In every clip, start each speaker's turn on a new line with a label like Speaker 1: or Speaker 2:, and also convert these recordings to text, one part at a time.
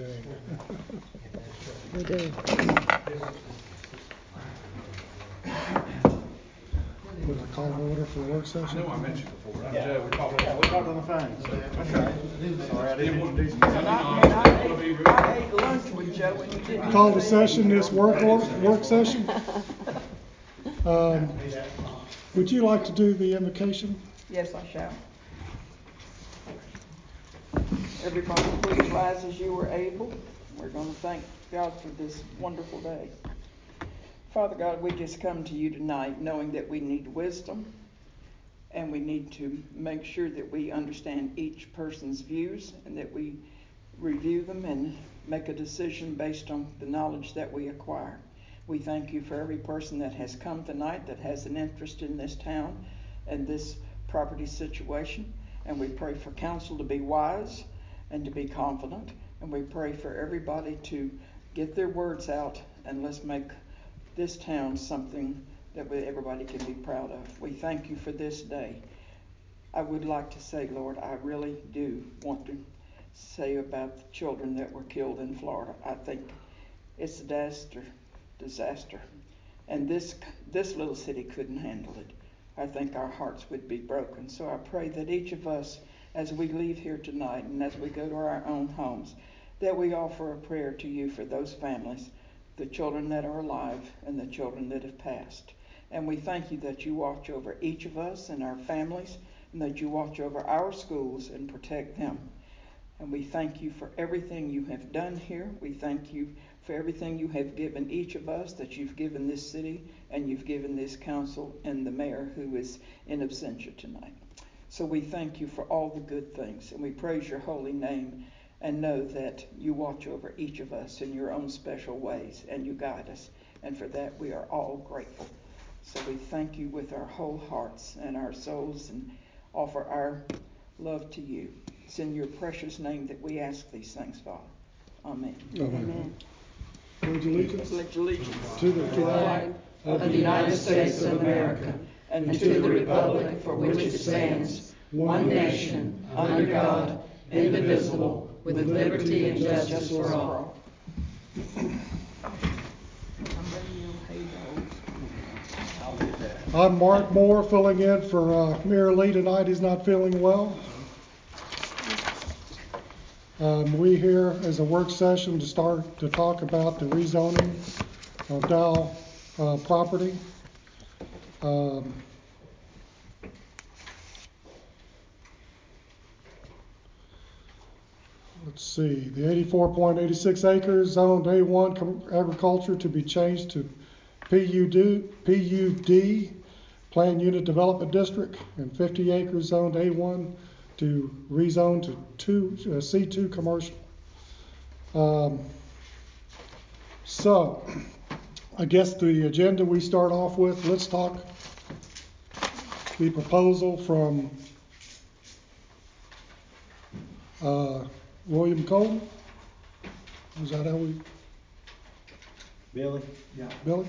Speaker 1: do.
Speaker 2: We do.
Speaker 1: Would I call order for work session?
Speaker 3: I know I met you before.
Speaker 4: Yeah,
Speaker 3: we talked.
Speaker 4: we talked on the phone. So okay. Sorry, I didn't introduce
Speaker 5: And
Speaker 4: myself.
Speaker 5: I ate lunch with Joe and you didn't.
Speaker 1: Call to session this work session. Would you like to do the invocation?
Speaker 5: Yes, I shall. Everybody, please rise as you were able. We're going to thank God for this wonderful day. Father God, we just come to you tonight knowing that we need wisdom and we need to make sure that we understand each person's views and that we review them and make a decision based on the knowledge that we acquire. We thank you for every person that has come tonight that has an interest in this town and this property situation. And we pray for council to be wise and to be confident. And we pray for everybody to get their words out and let's make this town something that everybody can be proud of. We thank you for this day. I would like to say, Lord, I really do want to say about the children that were killed in Florida. I think it's a disaster. And this little city couldn't handle it. I think our hearts would be broken. So I pray that each of us, as we leave here tonight and as we go to our own homes, that we offer a prayer to you for those families, the children that are alive and the children that have passed. And we thank you that you watch over each of us and our families and that you watch over our schools and protect them. And we thank you for everything you have done here. We thank you for everything you have given each of us, that you've given this city and you've given this council and the mayor who is in absentia tonight. So we thank you for all the good things and we praise your holy name and know that you watch over each of us in your own special ways and you guide us. And for that we are all grateful. So we thank you with our whole hearts and our souls and offer our love to you. It's in your precious name that we ask these things, Father. Amen.
Speaker 2: Amen.
Speaker 1: Pledge allegiance
Speaker 5: Pledge allegiance
Speaker 1: to the
Speaker 2: Flag
Speaker 6: of the United States of America and to the republic for which it stands, one nation, under God, indivisible, with liberty and justice for all.
Speaker 1: I'm Mark Moore, filling in for Mayor Lee tonight. He's not feeling well. We here as a work session to start to talk about the rezoning of Dow property. Let's see, the 84.86 acres zoned A1 agriculture to be changed to PUD, Planned Unit Development District, and 50 acres zoned A1 to rezone to C2 commercial. So, I guess the agenda we start off with, let's talk the proposal from William Cole. Is that how we?
Speaker 4: Billy? Yeah.
Speaker 1: Billy?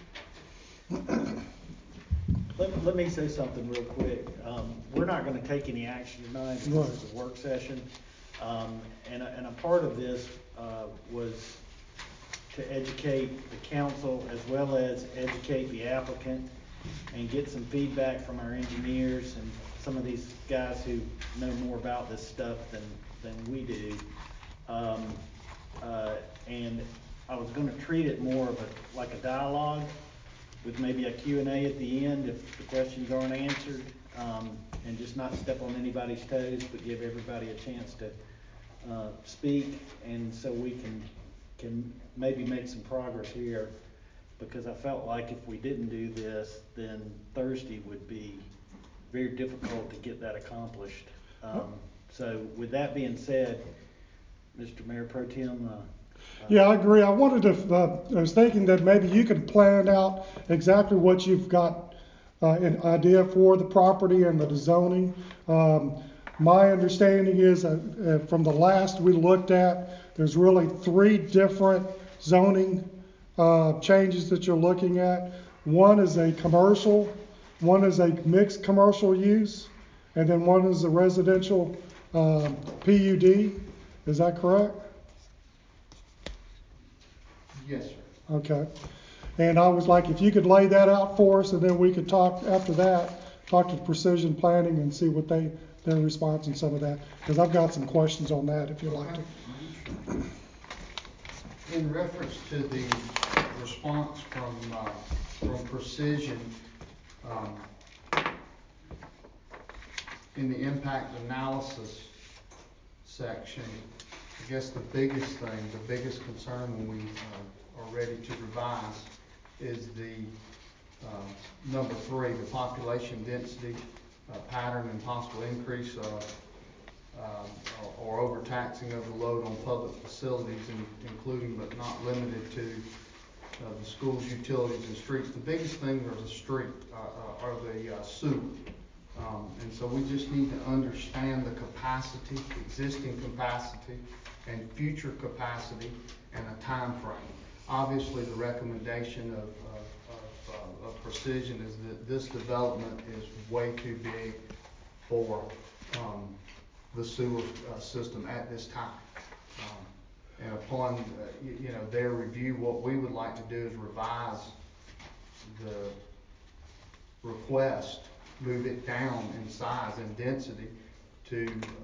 Speaker 4: Let me say something real quick. We're not going to take any action tonight.
Speaker 1: Right.
Speaker 4: It's a work session. And a part of this was to educate the council as well as educate the applicant and get some feedback from our engineers and some of these guys who know more about this stuff than we do. And I was going to treat it more of like a dialogue with maybe a Q&A at the end if the questions aren't answered, and just not step on anybody's toes, but give everybody a chance to speak, and so we can maybe make some progress here, because I felt like if we didn't do this, then Thursday would be very difficult to get that accomplished. So with that being said, Mr. Mayor Pro Tem.
Speaker 1: Yeah, I agree. I was thinking that maybe you could plan out exactly what you've got an idea for the property and the zoning. My understanding is from the last we looked at, there's really 3 different zoning changes that you're looking at. One is a commercial, one is a mixed commercial use, and then one is a residential PUD. Is that correct?
Speaker 3: Yes, sir.
Speaker 1: Okay. And I was like, if you could lay that out for us, and then we could talk after that, talk to Precision Planning and see what their response and some of that, because I've got some questions on that if you'd like to.
Speaker 3: In reference to the response from Precision, in the impact analysis section, I guess the biggest concern when we are ready to revise is the number 3, the population density pattern and possible increase or overtaxing of the load on public facilities, including but not limited to the schools, utilities, and streets. The biggest thing are the sewer. And so we just need to understand the capacity, existing capacity, and future capacity, and a time frame. Obviously, the recommendation of Precision is that this development is way too big for the sewer system at this time. And upon their review, what we would like to do is revise the request, move it down in size and density to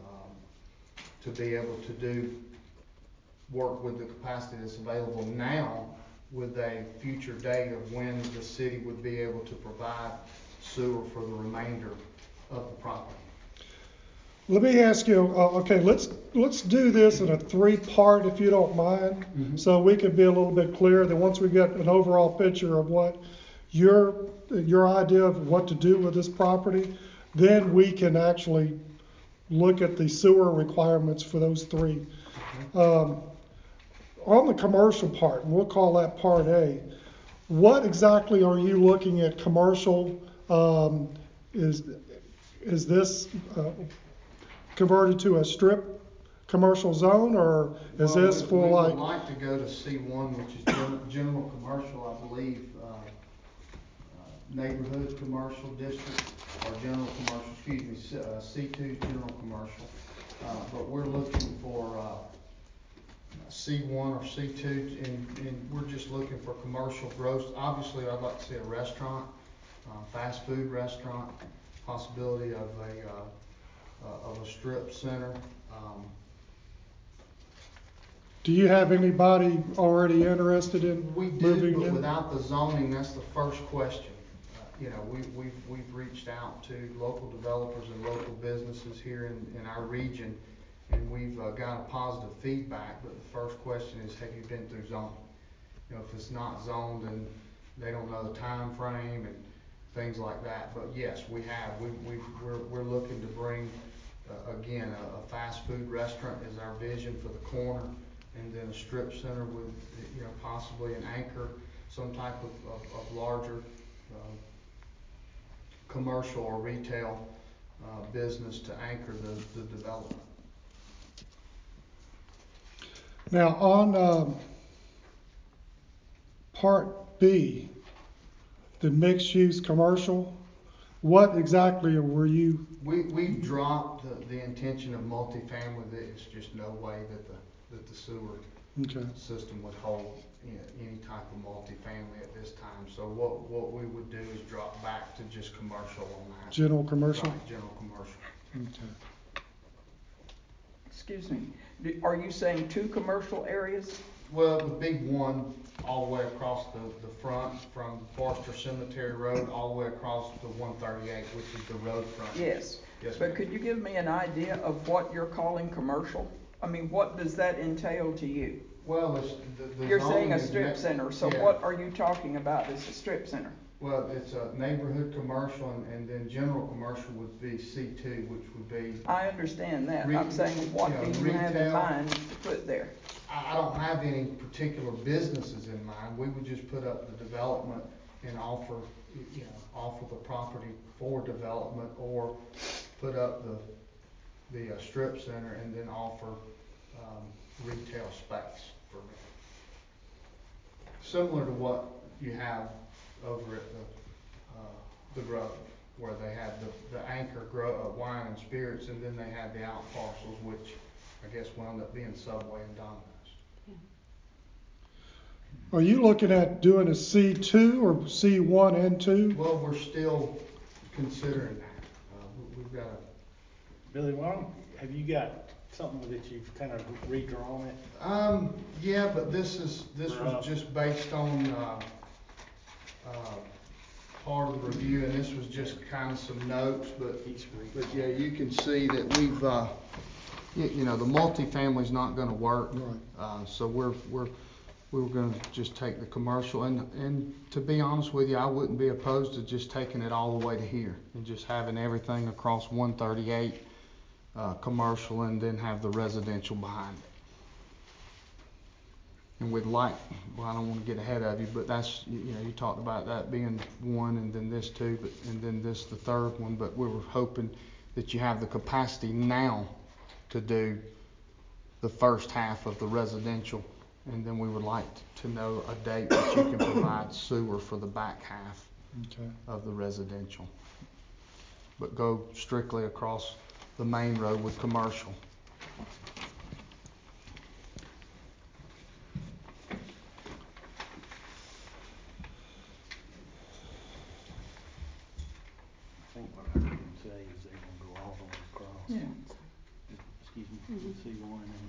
Speaker 3: be able to work with the capacity that's available now, with a future date of when the city would be able to provide sewer for the remainder of the property.
Speaker 1: Let me ask you, okay, let's do this in a 3-part, if you don't mind,
Speaker 3: Mm-hmm.
Speaker 1: so we can be a little bit clearer. That once we get an overall picture of what your idea of what to do with this property, then we can actually look at the sewer requirements for those 3.
Speaker 3: Okay.
Speaker 1: On the commercial part, and we'll call that Part A, what exactly are you looking at commercial? Is this converted to a strip commercial zone, or is this for
Speaker 3: we
Speaker 1: like?
Speaker 3: would like to go to C1, which is general commercial, I believe, neighborhood commercial district, or general commercial, C2 general commercial. But we're looking for C1 or C2, and we're just looking for commercial growth. Obviously, I'd like to see a restaurant, fast food restaurant, possibility of a strip center.
Speaker 1: Do you have anybody already interested in
Speaker 3: We
Speaker 1: moving
Speaker 3: do, but
Speaker 1: in?
Speaker 3: without the zoning, that's the first question. We've reached out to local developers and local businesses here in our region, and we've got a positive feedback, but the first question is, have you been through zoning? If it's not zoned, then they don't know the time frame and things like that. But yes, we have. We're looking to bring, again, a fast food restaurant is our vision for the corner, and then a strip center with, possibly an anchor, some type of larger commercial or retail business to anchor the development.
Speaker 1: Now on Part B, the mixed-use commercial, what exactly were you?
Speaker 3: We've dropped the intention of multifamily. There's just no way that the sewer system would hold any type of multifamily at this time. So what we would do is drop back to just commercial on that.
Speaker 1: General commercial?
Speaker 3: Right, general commercial.
Speaker 1: Okay.
Speaker 5: Excuse me, are you saying 2 commercial areas?
Speaker 3: Well, the big one all the way across the front from Forester Cemetery Road all the way across to 138, which is the road front.
Speaker 5: Yes.
Speaker 3: Yes,
Speaker 5: but
Speaker 3: ma'am.
Speaker 5: Could you give me an idea of what you're calling commercial? I mean, what does that entail to you?
Speaker 3: Well,
Speaker 5: You're saying a strip center, so
Speaker 3: yeah.
Speaker 5: What are you talking about as a strip center?
Speaker 3: Well, it's a neighborhood commercial, and then general commercial would be C2, which would be.
Speaker 5: I understand that. I'm saying, what do you have in mind to put there?
Speaker 3: I don't have any particular businesses in mind. We would just put up the development and offer the property for development, or put up the strip center and then offer retail space for me. Similar to what you have over at the Grove, where they had the anchor wine and spirits, and then they had the out parcels, which I guess wound up being Subway and Domino's.
Speaker 1: Are you looking at doing a C2 or C1 and 2?
Speaker 3: Well, we're still considering that. We've got a
Speaker 4: Billy, have you got something that you've kind of redrawn it?
Speaker 3: Yeah, but this was just based on part of the review, and this was just kind of some notes. But yeah, you can see that we've the multifamily's not going to work.
Speaker 1: Right.
Speaker 3: So we're going to just take the commercial, and to be honest with you, I wouldn't be opposed to just taking it all the way to here and just having everything across 138 commercial, and then have the residential behind it. And we'd like, well, I don't want to get ahead of you, but that's, you talked about that being one, and then this two, and then this the third one, but we were hoping that you have the capacity now to do the first half of the residential, and then we would like to know a date that you can provide sewer for the back half of the residential. But go strictly across the main road with commercial.
Speaker 4: I think what I heard him say is they're gonna go all the way across.
Speaker 5: Yeah.
Speaker 4: Excuse me, C1 and.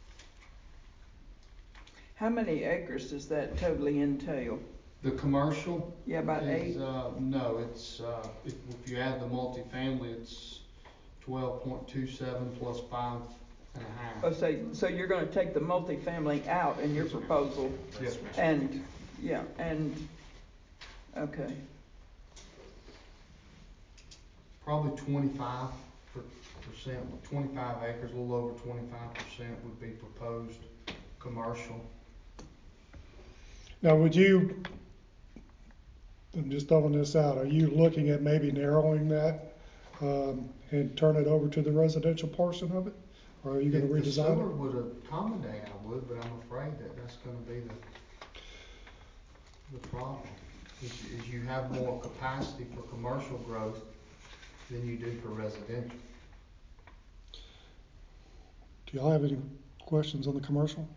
Speaker 5: How many acres does that totally entail?
Speaker 3: The commercial?
Speaker 5: Yeah, about
Speaker 3: is,
Speaker 5: 8.
Speaker 3: No, it's if you add the multifamily, it's 12.27 plus 5.5.
Speaker 5: Oh, so you're gonna take the multifamily out in your proposal?
Speaker 3: Yes, ma'am.
Speaker 5: And, okay.
Speaker 3: Probably 25%, 25 acres, a little over 25% would be proposed commercial.
Speaker 1: Now, I'm just throwing this out, are you looking at maybe narrowing that and turn it over to the residential portion of it? Or are you going to
Speaker 3: If the
Speaker 1: redesign
Speaker 3: sewer
Speaker 1: it?
Speaker 3: would accommodate, I would, but I'm afraid that's going to be the problem. Is you have more capacity for commercial growth than you do for residential.
Speaker 1: Do y'all have any questions on the commercial?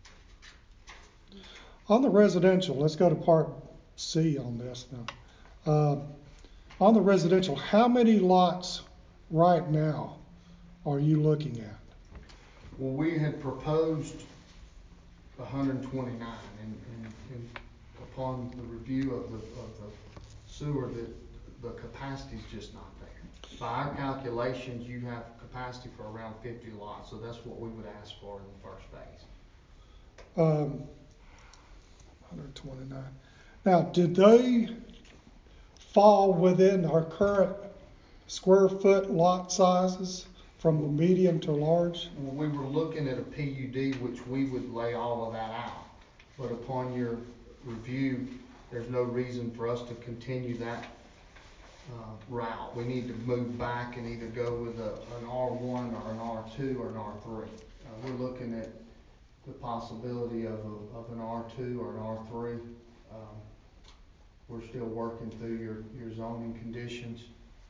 Speaker 1: On the residential, let's go to part C on this now. On the residential, how many lots right now are you looking at?
Speaker 3: Well, we had proposed 129, and upon the review of the sewer, the capacity is just not there. By our calculations, you have capacity for around 50 lots, so that's what we would ask for in the first phase.
Speaker 1: 129. Now, did they fall within our current square foot lot sizes from the medium to large?
Speaker 3: Well, we were looking at a PUD, which we would lay all of that out. But upon your review, there's no reason for us to continue that route. We need to move back and either go with an R1 or an R2 or an R3. We're looking at the possibility of an R2 or an R3. We're still working through your zoning conditions.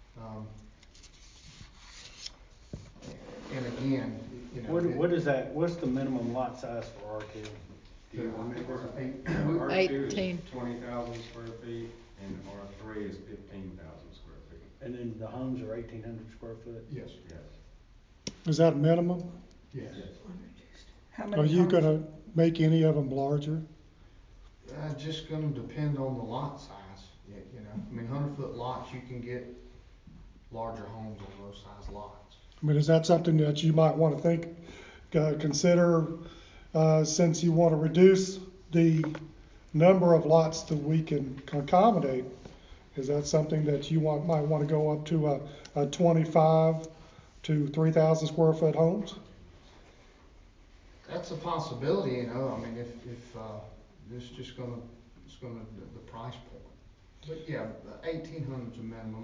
Speaker 3: And again,
Speaker 4: What is that, what's the minimum lot size for R2? Do you remember?
Speaker 2: R2 is
Speaker 7: 20,000 square feet, and R3 is 15,000 square feet.
Speaker 4: And then the homes are 1,800 square foot?
Speaker 3: Yes.
Speaker 7: Yes.
Speaker 1: Is that minimum?
Speaker 3: Yes.
Speaker 5: How many
Speaker 1: Are you
Speaker 5: homes?
Speaker 1: going to make any of them larger?
Speaker 3: Just going to depend on the lot size. I mean, 100-foot lots, you can get larger homes on those size lots.
Speaker 1: I mean, is that something that you might want to consider since you want to reduce the number of lots that we can accommodate? Is that something that you might want to go up to a 25 to 3,000 square foot homes?
Speaker 3: That's a possibility, I mean, if it's just the price point. But yeah, 1,800 is a minimum.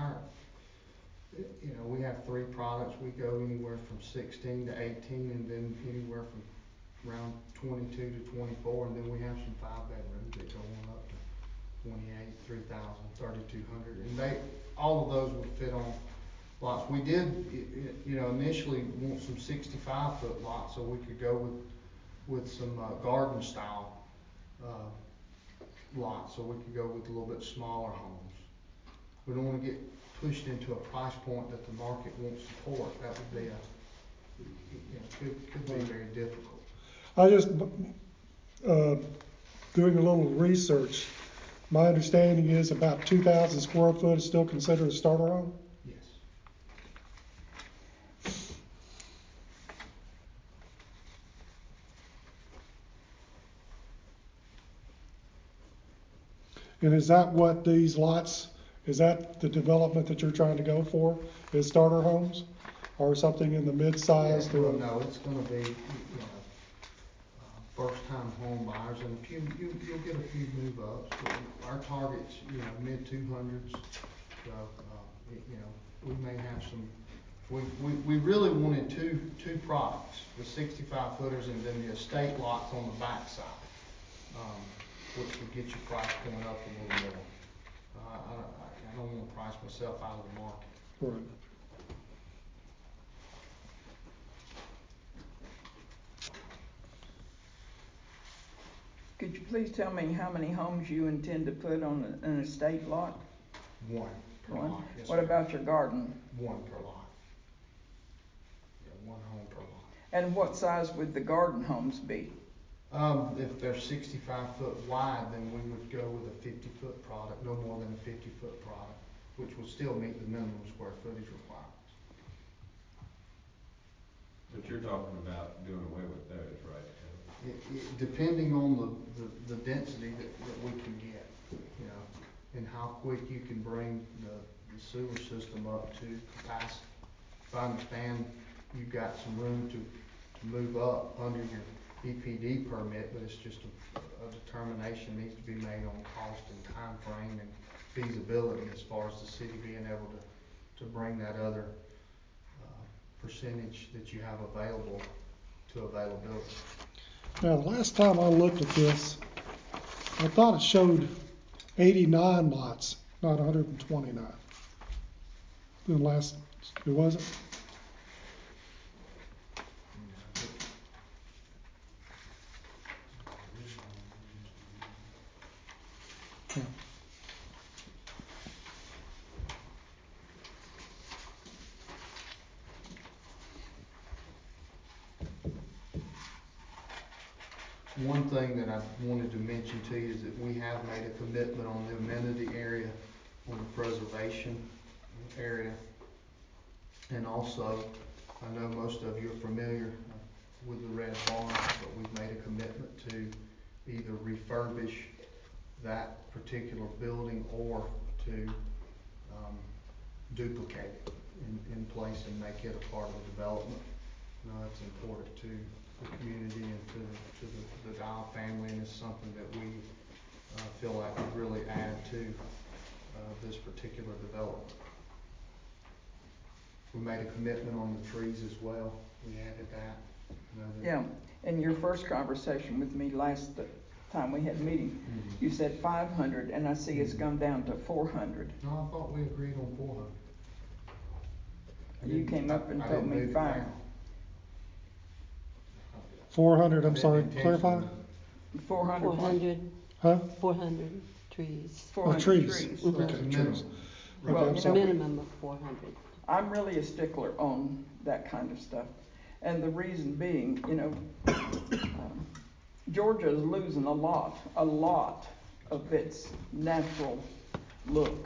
Speaker 3: We have 3 products. We go anywhere from 16 to 18, and then anywhere from around 22 to 24, and then we have some 5-bedrooms that go on up to 28, 3,000, 3,200, and all of those would fit on lots. We did, initially want some 65-foot lots so we could go with some garden style lots, so we could go with a little bit smaller homes. We don't wanna get pushed into a price point that the market won't support. That would be could be very difficult.
Speaker 1: I just, doing a little research, my understanding is about 2,000 square foot is still considered a starter home?
Speaker 3: Yes.
Speaker 1: And is that what these lots, is that the development that you're trying to go for, is starter homes? Or something in the mid-size to?
Speaker 3: Well, no, it's gonna be, first-time home buyers, and you'll get a few move-ups. Our target's, mid-200s, so, we may have some, we really wanted two products, the 65 footers and then the estate lots on the backside, which would get your price going up a little more. I don't wanna price myself out of the market.
Speaker 1: Right.
Speaker 5: Could you please tell me how many homes you intend to put on an estate lot?
Speaker 3: One per
Speaker 5: One.
Speaker 3: lot. Yes,
Speaker 5: What
Speaker 3: ma'am.
Speaker 5: about your garden?
Speaker 3: One per lot. Yeah, one home per lot.
Speaker 5: And what size would the garden homes be?
Speaker 3: If they're 65 foot wide, then we would go with a 50-foot product, no more than a 50-foot product, which will still meet the minimum square footage requirements.
Speaker 7: But you're talking about doing away with those, right?
Speaker 3: Depending on the density that we can get, and how quick you can bring the sewer system up to capacity. If I understand, you've got some room to move up under your EPD permit, but it's just a determination needs to be made on cost and time frame and feasibility as far as the city being able to bring that other percentage that you have available to availability.
Speaker 1: Now, the last time I looked at this, I thought it showed 89 lots, not 129. The last, it wasn't? Yeah.
Speaker 3: One thing that I wanted to mention to you is that we have made a commitment on the amenity area, on the preservation area. And also, I know most of you are familiar with the Red Barn, but we've made a commitment to either refurbish that particular building or to duplicate it in place and make it a part of the development. It's important to the community and to the Dial family, and it's something that we feel like would really add to this particular development. We made a commitment on the trees as well. We added that.
Speaker 5: Yeah, in your first conversation with me last time we had a meeting, you said 500, and I see it's gone down to 400.
Speaker 3: No, I thought we agreed on 400.
Speaker 5: You came up and told me 500.
Speaker 1: 400, I'm sorry, clarify?
Speaker 5: 400.
Speaker 2: 400,
Speaker 1: Huh?
Speaker 2: 400 trees.
Speaker 5: 400
Speaker 1: trees.
Speaker 5: trees.
Speaker 1: Okay,
Speaker 3: Minimum.
Speaker 1: trees.
Speaker 5: Well,
Speaker 1: Okay, I'm
Speaker 5: you
Speaker 1: sorry.
Speaker 5: know,
Speaker 2: Minimum of 400.
Speaker 5: I'm really a stickler on that kind of stuff. And the reason being, Georgia is losing a lot of its natural look.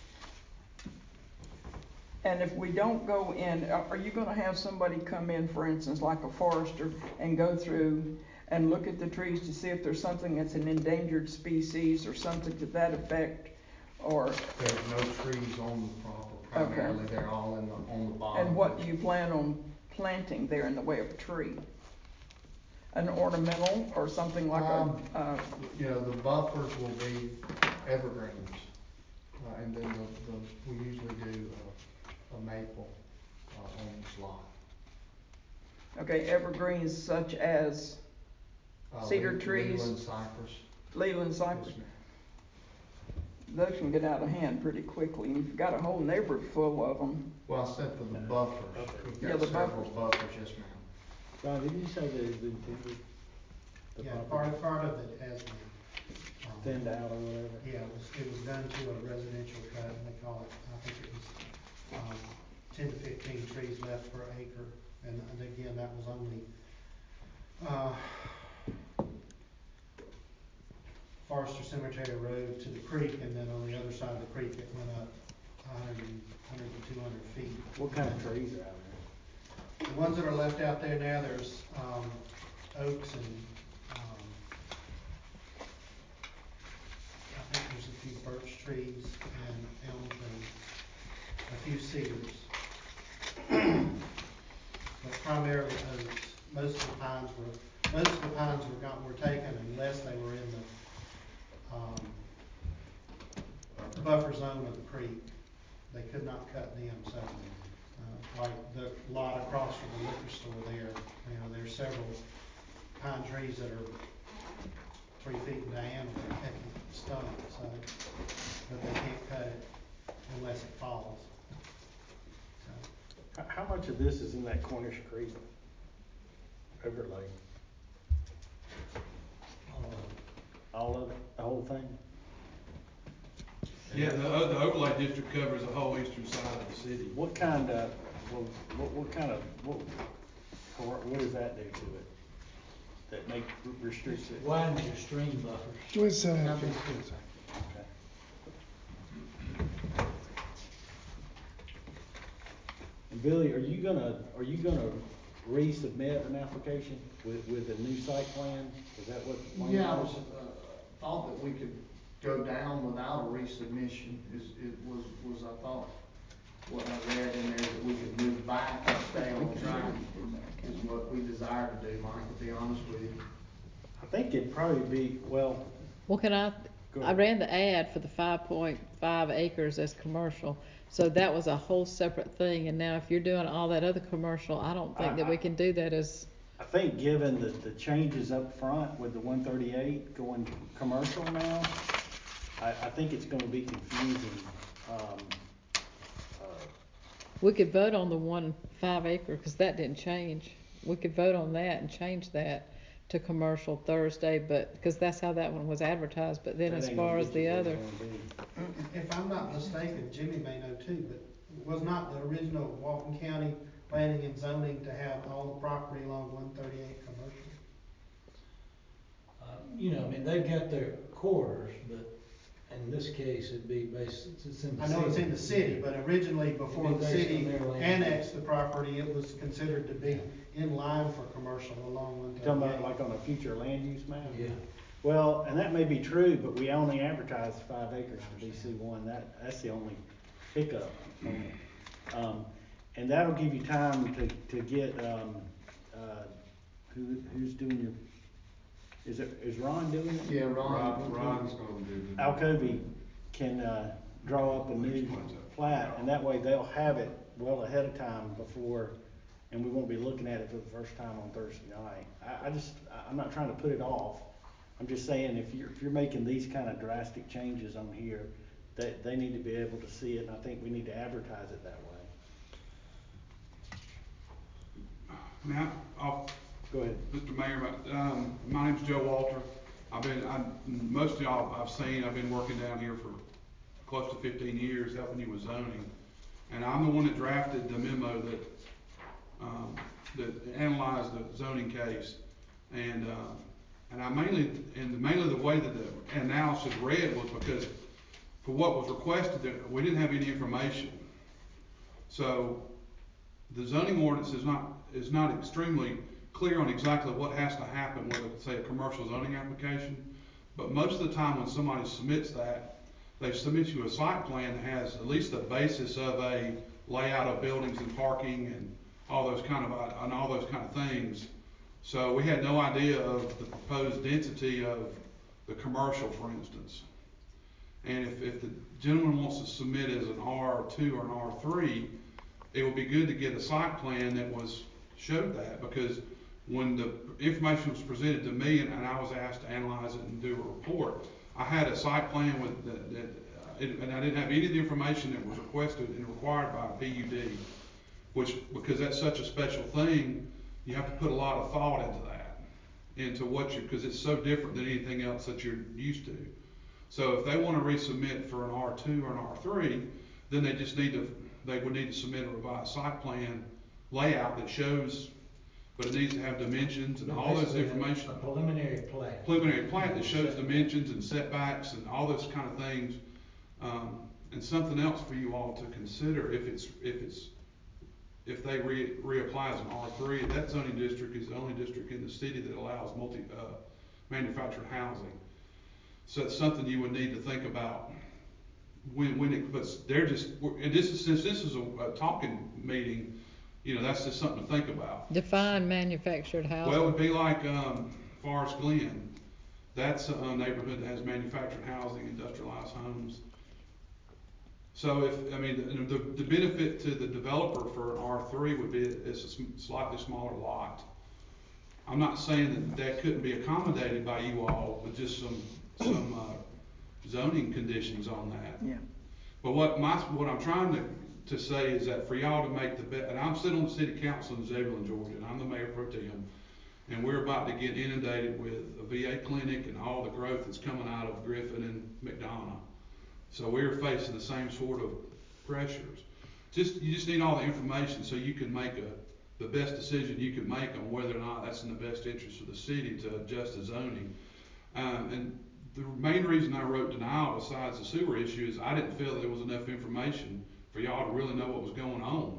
Speaker 5: And if we don't go in, are you going to have somebody come in, for instance, like a forester, and go through and look at the trees to see if there's something that's an endangered species or something to that effect? Or
Speaker 3: there's no trees on the property. Primarily, okay. They're all on the bottom.
Speaker 5: And what do you plan on planting there in the way of a tree? An ornamental or something like
Speaker 3: the buffers will be evergreens, and then we usually do a maple on each lot.
Speaker 5: Okay, evergreens such as cedar trees,
Speaker 3: Leland cypress.
Speaker 5: Leland cypress.
Speaker 3: Yes,
Speaker 5: those can get out of hand pretty quickly, and you've got a whole neighborhood full of them.
Speaker 3: Well, I said for the buffers. We've got
Speaker 5: the
Speaker 3: several buffers, yes, ma'am.
Speaker 4: John, did you say that it's been timbered?
Speaker 8: Yeah, part of it has been.
Speaker 4: thinned out or whatever?
Speaker 8: Yeah, it was done to a residential cut, and they call it, I think it was, 10 to 15 trees left per acre, and again, that was only, Forester Cemetery Road to the creek, and then on the other side of the creek, it went up 100 to 200 feet.
Speaker 4: What kind of trees are out there?
Speaker 8: The ones that are left out there now, there's, oaks and, I think there's a few birch trees and elm trees, a few cedars. But primarily oaks. Most of the pines were taken unless they were in the buffer zone of the creek. They could not cut them, so like the lot across from the liquor store there, there's several pine trees that are 3 feet in diameter, heavy stump, so, but they can't cut it unless it falls. So,
Speaker 4: How much of this is in that Cornish Creek overlay? All of it, the whole thing?
Speaker 9: Yeah, the overlay district covers the whole eastern side of the city.
Speaker 4: What kind of, what does that do to it? That restricts it?
Speaker 10: Widens your stream buffers.
Speaker 1: What's
Speaker 4: Okay. And Billy, are you gonna resubmit an application with a new site plan? Is that what the plan
Speaker 3: Yeah, I
Speaker 4: is?
Speaker 3: thought that we could go down without a resubmission, was I thought, what I read in there, that we could move back and stay on track, is what we desire to do, Mike, to be honest with you.
Speaker 4: I think it'd probably be, well,
Speaker 6: Well,
Speaker 4: Go
Speaker 6: I
Speaker 4: ahead.
Speaker 6: ran the ad for the 5.5 acres as commercial, so that was a whole separate thing, and now if you're doing all that other commercial, I don't think that we can do that as,
Speaker 4: I think given the changes up front with the 138 going commercial now, I think it's gonna be confusing.
Speaker 6: we could vote on the 1.5 acre, cause that didn't change. We could vote on that and change that to commercial Thursday, but, cause that's how that one was advertised, but then
Speaker 4: That
Speaker 6: as
Speaker 4: ain't
Speaker 6: far
Speaker 4: gonna
Speaker 6: as
Speaker 4: get
Speaker 6: the
Speaker 4: you where
Speaker 6: other.
Speaker 4: you wanna be.
Speaker 8: if I'm not mistaken, Jimmy may know too, but was not the original Walton County planning and zoning to have all the property along 138 commercial?
Speaker 10: I mean, they've got their quarters, but in this case, it'd be based, it's in the
Speaker 8: I
Speaker 10: city.
Speaker 8: know it's in the city, but originally before
Speaker 10: It'd be
Speaker 8: the
Speaker 10: based
Speaker 8: city
Speaker 10: on their land.
Speaker 8: annexed the property, it was considered to be in line for commercial along 138.
Speaker 4: Talking about like on a future land use map?
Speaker 10: Yeah.
Speaker 4: Well, and that may be true, but we only advertised 5 acres for DC1, that's the only hiccup. And that'll give you time to get, who's doing your, is Ron doing it?
Speaker 3: Yeah, Ron.
Speaker 7: Ron's gonna do the.
Speaker 4: Alcovy can, draw up a new plat, and that way they'll have it well ahead of time before, and we won't be looking at it for the first time on Thursday night. I'm not trying to put it off. I'm just saying, if you're making these kind of drastic changes on here, they need to be able to see it, and I think we need to advertise it that way.
Speaker 9: Now,
Speaker 4: Go ahead.
Speaker 9: Mr. Mayor, my name's Joe Walter. Most of y'all I've seen, I've been working down here for close to 15 years, helping you with zoning. And I'm the one that drafted the memo that analyzed the zoning case. And I mainly the way that the analysis read was because for what was requested, that we didn't have any information. So the zoning ordinance is not extremely clear on exactly what has to happen with, say, a commercial zoning application. But most of the time when somebody submits that, they submit you a site plan that has at least the basis of a layout of buildings and parking and all those kind of things. So we had no idea of the proposed density of the commercial, for instance. And if the gentleman wants to submit as an R2 or an R3, it would be good to get a site plan that showed that, because when the information was presented to me and I was asked to analyze it and do a report, I had a site plan and I didn't have any of the information that was requested and required by a PUD, because that's such a special thing, you have to put a lot of thought into that, because it's so different than anything else that you're used to. So if they wanna resubmit for an R2 or an R3, then they would need to submit a revised site plan layout that shows, but it needs to have dimensions and all this
Speaker 10: Basically,
Speaker 9: information.
Speaker 10: A preliminary plat.
Speaker 9: Preliminary plat that shows dimensions and setbacks and all those kind of things. And something else for you all to consider, if they reapply as an R3, that zoning district is the only district in the city that allows manufactured housing. So it's something you would need to think about since this is a talking meeting, that's just something to think about.
Speaker 6: Define manufactured housing.
Speaker 9: Well, it would be like, Forest Glen. That's a neighborhood that has manufactured housing, industrialized homes. So the benefit to the developer for an R3 would be it's a slightly smaller lot. I'm not saying that couldn't be accommodated by you all with just some zoning conditions on that.
Speaker 5: Yeah.
Speaker 9: But what I'm trying to say is that for y'all to make the bet, and I'm sitting on the city council in Zebulon, Georgia, and I'm the mayor pro tem, and we're about to get inundated with a VA clinic and all the growth that's coming out of Griffin and McDonough. So we're facing the same sort of pressures. You just need all the information so you can make the best decision you can make on whether or not that's in the best interest of the city to adjust the zoning. And the main reason I wrote denial, besides the sewer issue, is I didn't feel there was enough information for y'all to really know what was going on.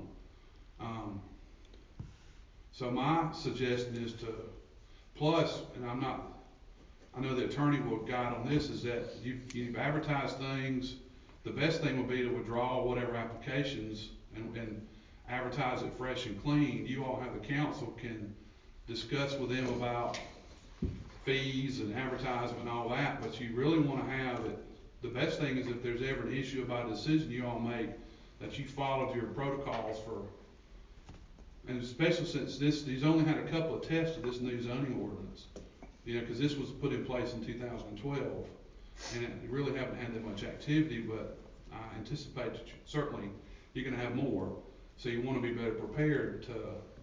Speaker 9: So my suggestion is and I know the attorney will guide on this, is that you've advertised things. The best thing would be to withdraw whatever applications and advertise it fresh and clean. You all have the council can discuss with them about fees and advertisement and all that, but you really want to have it. The best thing is if there's ever an issue about a decision you all make, that you followed your protocols and especially since these only had a couple of tests of this new zoning ordinance, because this was put in place in 2012, and it really haven't had that much activity, but I anticipate that certainly you're going to have more, so you want to be better prepared to,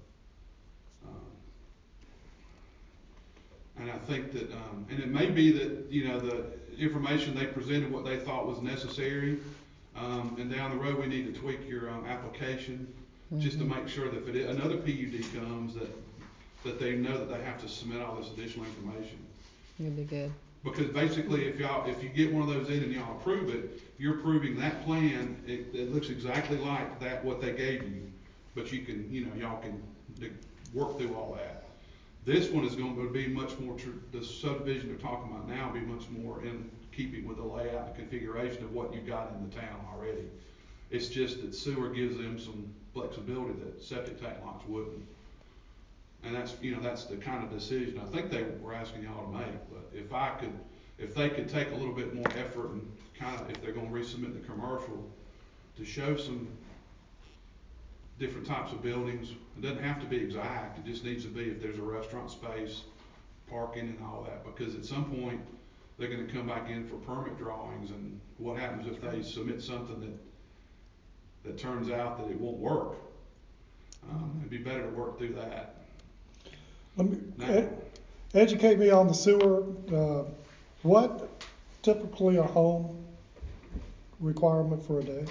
Speaker 9: and I think that, and it may be that, the information they presented what they thought was necessary, and down the road we need to tweak your application just to make sure that if another PUD comes that they know that they have to submit all this additional information.
Speaker 6: It'd be good.
Speaker 9: Because basically if you get one of those in and y'all approve it, you're approving that plan. It looks exactly like what they gave you, but you can, y'all can work through all that. This one is going to be much more, the subdivision they're talking about now will be much more in keeping with the layout and configuration of what you've got in the town already. It's just that sewer gives them some flexibility that septic tank lots wouldn't. And that's the kind of decision I think they were asking y'all to make. But if they could take a little bit more effort and if they're going to resubmit the commercial to show some different types of buildings. It doesn't have to be exact. It just needs to be if there's a restaurant space, parking and all that, because at some point they're going to come back in for permit drawings, and what happens if they submit something that turns out that it won't work? It'd be better to work through that.
Speaker 1: Educate me on the sewer. What typically a home requirement for a day?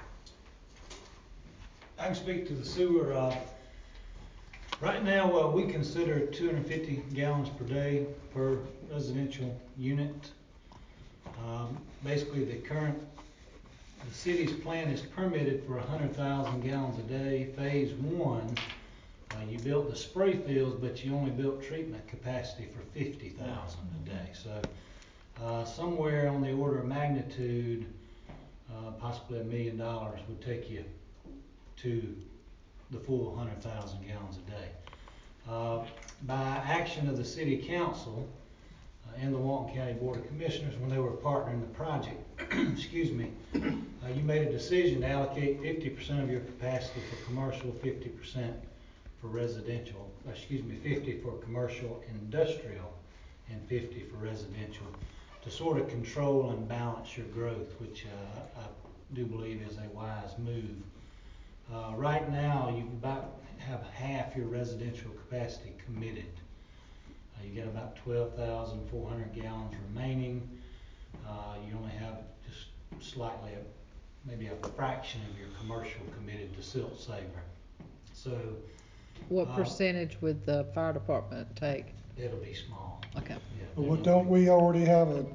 Speaker 10: I can speak to the sewer. Right now, we consider 250 gallons per day per residential unit. Basically, the city's plan is permitted for 100,000 gallons a day. Phase 1, you built the spray fields, but you only built treatment capacity for 50,000 a day. So somewhere on the order of magnitude, possibly $1 million would take you to the full 100,000 gallons a day. By action of the City Council and the Walton County Board of Commissioners, when they were partnering the project, excuse me, you made a decision to allocate 50% of your capacity for commercial, 50% for residential, 50 for commercial and industrial, and 50 for residential, to sort of control and balance your growth, which I do believe is a wise move. Right now, you about have half your residential capacity committed. You got about 12,400 gallons remaining. You only have just slightly, maybe a fraction of your commercial committed to Silt Saver. So
Speaker 6: What percentage would the fire department take?
Speaker 10: it'll be small.
Speaker 6: Okay.
Speaker 10: Yeah,
Speaker 1: Well,
Speaker 10: they're
Speaker 1: don't
Speaker 10: not-
Speaker 1: we already have a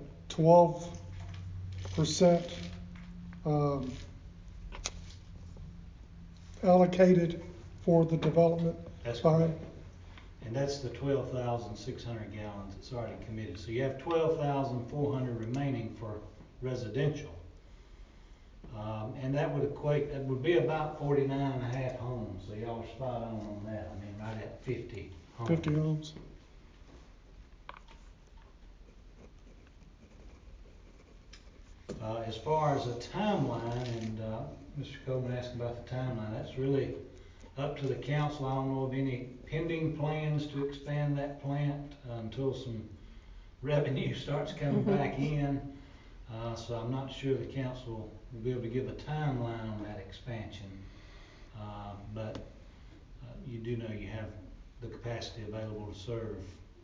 Speaker 1: 12% allocated for the development
Speaker 10: That's
Speaker 1: fund?
Speaker 10: correct. And that's the 12,600 gallons that's already committed. So you have 12,400 remaining for residential. And that would be about 49 and a half homes. So y'all are spot on that. I mean, right at 50 homes.
Speaker 1: 50 homes.
Speaker 10: As far as a timeline, and Mr. Coleman asked about the timeline, that's really up to the council. I don't know of any pending plans to expand that plant until some revenue starts coming back in. So I'm not sure the council will be able to give a timeline on that expansion. But you do know you have the capacity available to serve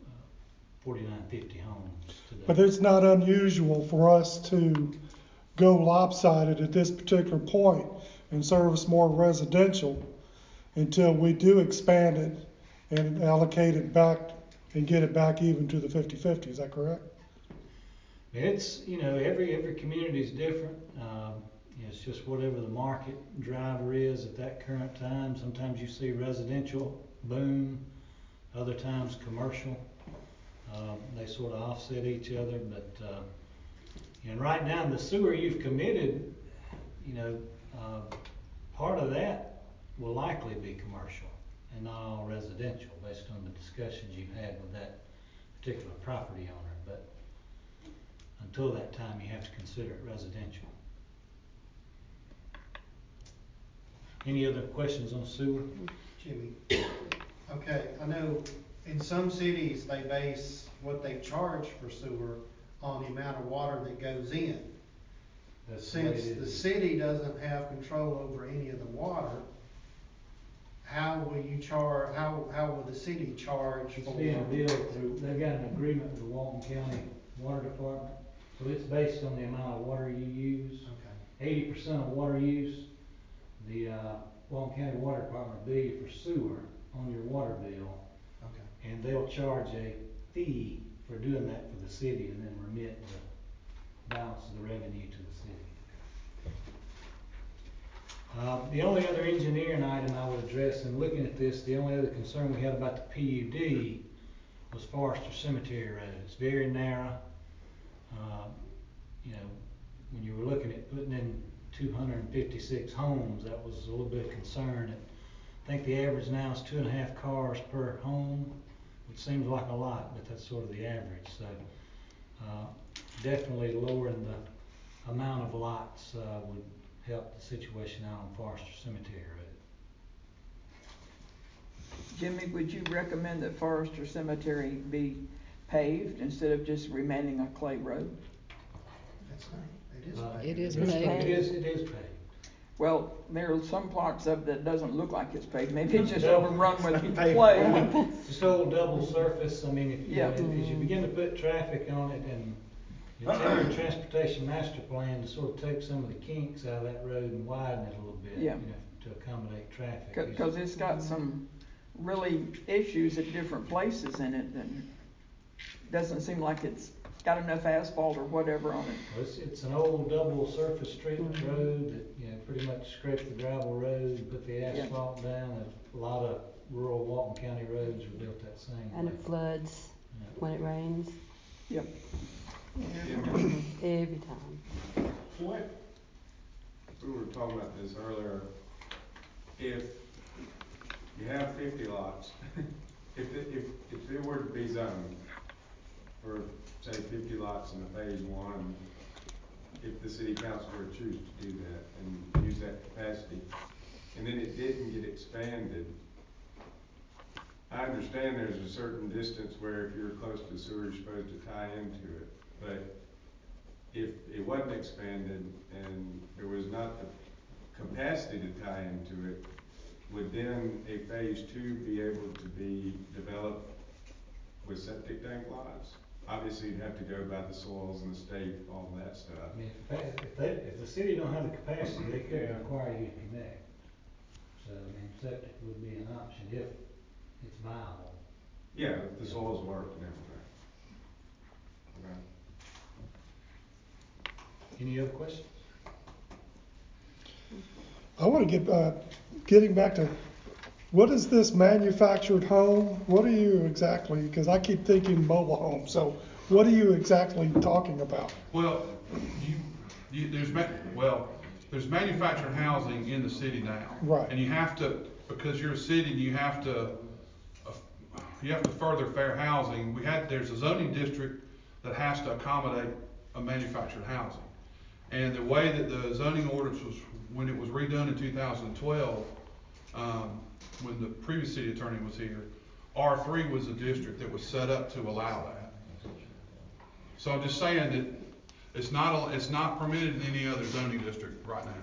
Speaker 10: 4950 homes today.
Speaker 1: But it's not unusual for us to go lopsided at this particular point and service more residential until we do expand it and allocate it back and get it back even to the 50/50. Is that correct?
Speaker 10: It's, every community is different. It's just whatever the market driver is at that current time. Sometimes you see residential boom, other times commercial. They sort of offset each other, but, and right now the sewer you've committed, part of that will likely be commercial and not all residential based on the discussions you've had with that particular property owner. But until that time, you have to consider it residential. Any other questions on sewer?
Speaker 8: Jimmy, okay, I know in some cities, they base what they charge for sewer on the amount of water that goes in.
Speaker 10: That's the way it
Speaker 8: Since the
Speaker 10: is.
Speaker 8: city doesn't have control over any of the water, how will you charge, how will the city charge
Speaker 10: It's
Speaker 8: for?
Speaker 10: being billed through, they've got an agreement with the Walton County Water Department, so it's based on the amount of water you use.
Speaker 8: Okay,
Speaker 10: 80% of water use, the Walton County Water Department will bill you for sewer on your water bill,
Speaker 8: okay.
Speaker 10: and they'll charge a fee for doing that for the city and then remit the balance of the revenue to the city. The only other engineering item I would address in looking at this, the only other concern we had about the PUD was Forester Cemetery Road. It's very narrow. When you were looking at putting in 256 homes, that was a little bit of concern. I think the average now is 2.5 cars per home, which seems like a lot, but that's sort of the average. So definitely lowering the amount of lots would help the situation out on Forester Cemetery Road.
Speaker 5: Jimmy, would you recommend that Forester Cemetery be paved instead of just remaining a clay road?
Speaker 8: That's not, it is.
Speaker 6: It is
Speaker 2: It's
Speaker 6: paved.
Speaker 10: It is paved.
Speaker 5: Well, there are some parts of it that doesn't look like it's paved. Maybe it's just overrun with clay.
Speaker 10: Just old double surface. I mean, if,
Speaker 5: Yeah.
Speaker 10: as you begin to put traffic on it, and it's in your transportation master plan to sort of take some of the kinks out of that road and widen it a little bit,
Speaker 5: Yeah.
Speaker 10: to accommodate traffic.
Speaker 5: Because it's got some really issues at different places in it, and doesn't seem like it's got enough asphalt or whatever on it.
Speaker 10: Well, it's an old double surface treatment road that, pretty much scraped the gravel road and put the asphalt down. And a lot of rural Walton County roads were built that same
Speaker 2: And
Speaker 10: way.
Speaker 2: it floods
Speaker 10: Yeah.
Speaker 2: when it rains
Speaker 5: Yep.
Speaker 2: every time.
Speaker 7: What, we were talking about this earlier, if you have 50 lots, if it were to be zoned for, say, 50 lots in the phase one, if the city council were to choose to do that and use that capacity, and then it didn't get expanded, I understand there's a certain distance where if you're close to sewer, you're supposed to tie into it, but if it wasn't expanded and there was not the capacity to tie into it, would then a phase two be able to be developed with septic tank lots? obviously you'd have to go by the soils and the state, all that stuff.
Speaker 10: I mean, if the city don't have the capacity, they could require you to connect. So, I mean, septic would be an option if it's viable.
Speaker 7: Yeah, if the soils work and everything. Okay.
Speaker 10: Any other questions?
Speaker 1: I want to getting back to, what is this manufactured home? What are you exactly, because I keep thinking mobile home, so what are you exactly talking about?
Speaker 9: Well, there's manufactured housing in the city now.
Speaker 1: Right.
Speaker 9: And you have to, because you're a city, you have to further fair housing. There's a zoning district that has to accommodate a manufactured housing. And the way that the zoning ordinance was, when it was redone in 2012, when the previous city attorney was here, R3 was a district that was set up to allow that. So I'm just saying that it's not permitted in any other zoning district right now.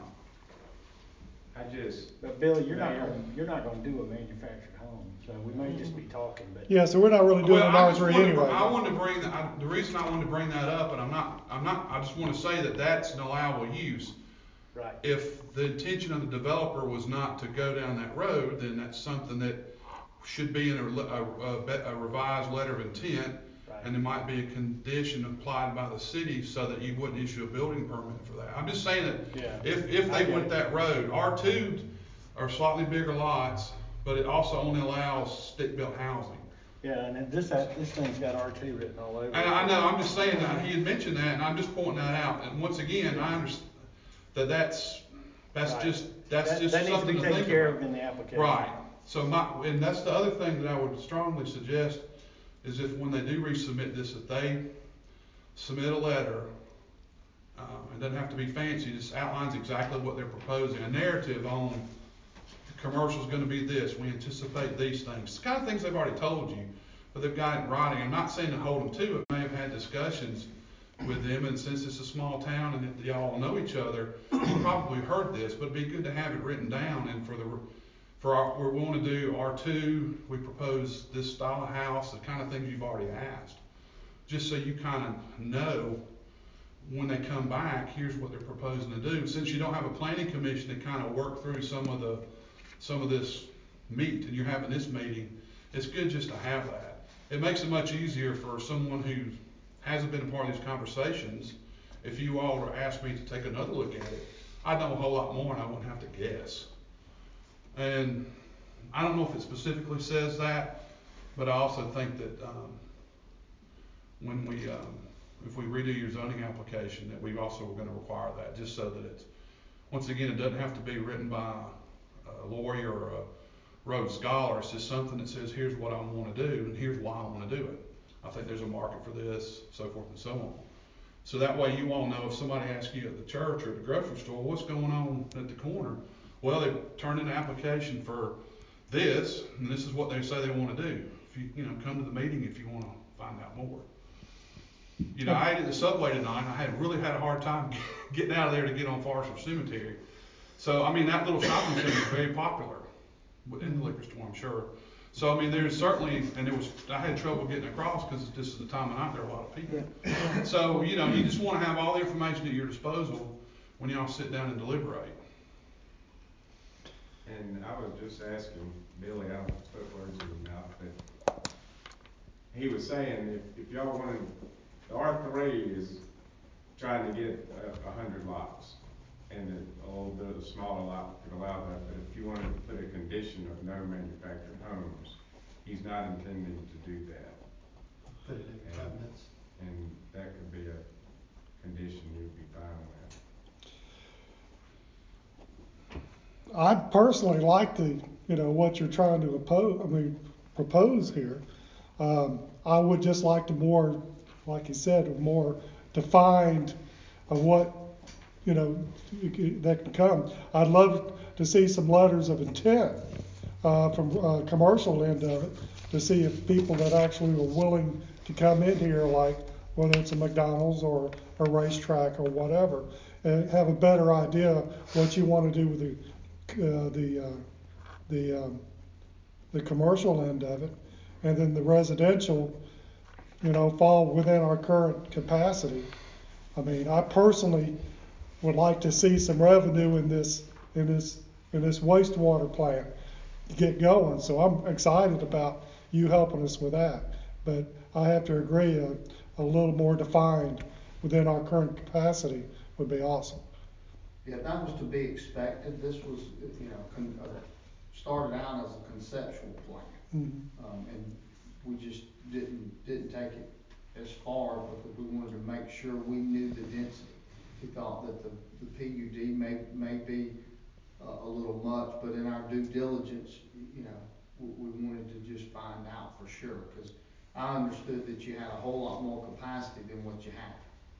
Speaker 4: But Billy, you're not gonna do a manufactured home, so we may just be talking, but.
Speaker 1: Yeah, so we're not really doing an R3 anyway.
Speaker 9: I wanted to bring that, the reason I wanted to bring that up, and I just want to say that that's an allowable use.
Speaker 4: Right.
Speaker 9: If the intention of the developer was not to go down that road, then that's something that should be in a revised letter of intent.
Speaker 4: Right.
Speaker 9: And there might be a condition applied by the city so that you wouldn't issue a building permit for that. I'm just saying that if they went that road, R2 are slightly bigger lots, but it also only allows stick-built housing.
Speaker 4: Yeah, and this thing's got R2 written all over it.
Speaker 9: And I know, I'm just saying that, he had mentioned that, and I'm just pointing that out. And once again, I understand that that's
Speaker 4: Right.
Speaker 9: just
Speaker 4: That
Speaker 9: something
Speaker 4: needs to be
Speaker 9: to
Speaker 4: taken
Speaker 9: think
Speaker 4: care
Speaker 9: about.
Speaker 4: of in the application.
Speaker 9: Right. So and that's the other thing that I would strongly suggest is if when they do resubmit this, that they submit a letter, it doesn't have to be fancy, just outlines exactly what they're proposing, a narrative on the commercial's gonna be this, we anticipate these things. It's the kind of things they've already told you, but they've got it in writing. I'm not saying to hold them to it, may have had discussions with them, and since it's a small town and if y'all know each other, you probably heard this, but it'd be good to have it written down. And we want to do R2, we propose this style of house, the kind of things you've already asked, just so you kind of know when they come back, here's what they're proposing to do. Since you don't have a planning commission to kind of work through some of this meat, and you're having this meeting, it's good just to have that. It makes it much easier for someone who hasn't been a part of these conversations. If you all were asked me to take another look at it, I'd know a whole lot more and I wouldn't have to guess. And I don't know if it specifically says that, but I also think that if we redo your zoning application, that we also are going to require that, just so that it's, once again, it doesn't have to be written by a lawyer or a Rhodes Scholar. It's just something that says, here's what I want to do and here's why I want to do it. I think there's a market for this, so forth and so on. So that way you all know if somebody asks you at the church or the grocery store, what's going on at the corner? Well, they turned in an application for this, and this is what they say they want to do. If you come to the meeting if you want to find out more. I ate at the Subway tonight, and I really had a hard time getting out of there to get on Forester Cemetery. So, I mean, that little shopping center is very popular in the liquor store, I'm sure. So, I mean, there's certainly, and I had trouble getting across because this is the time of night, there are a lot of people. So, you just want to have all the information at your disposal when y'all sit down and deliberate.
Speaker 7: And I was just asking Billy, I don't put words in his mouth, but he was saying if y'all wanted, the R3 is trying to get 100 lots, and a little bit of a smaller lot could allow that, but if you wanted to put a condition of no manufactured homes, he's not intending to do that.
Speaker 8: Put it in the covenants.
Speaker 7: And that could be a condition you'd be fine with.
Speaker 1: I personally like what you're trying to propose here. I would just like to more, like you said, a more defined of what, that can come. I'd love to see some letters of intent from commercial end of it to see if people that actually were willing to come in here, like whether it's a McDonald's or a racetrack or whatever, and have a better idea what you want to do with the commercial end of it, and then the residential. fall within our current capacity. I mean, I personally would like to see some revenue in this wastewater plant get going. So I'm excited about you helping us with that. But I have to agree, a little more defined within our current capacity would be awesome.
Speaker 3: Yeah, that was to be expected. This was, started out as a conceptual plan.
Speaker 1: Mm-hmm.
Speaker 3: And we just didn't take it as far because we wanted to make sure we knew the density. We thought that the PUD may be a little much, but in our due diligence, we wanted to just find out for sure, because I understood that you had a whole lot more capacity than what you had.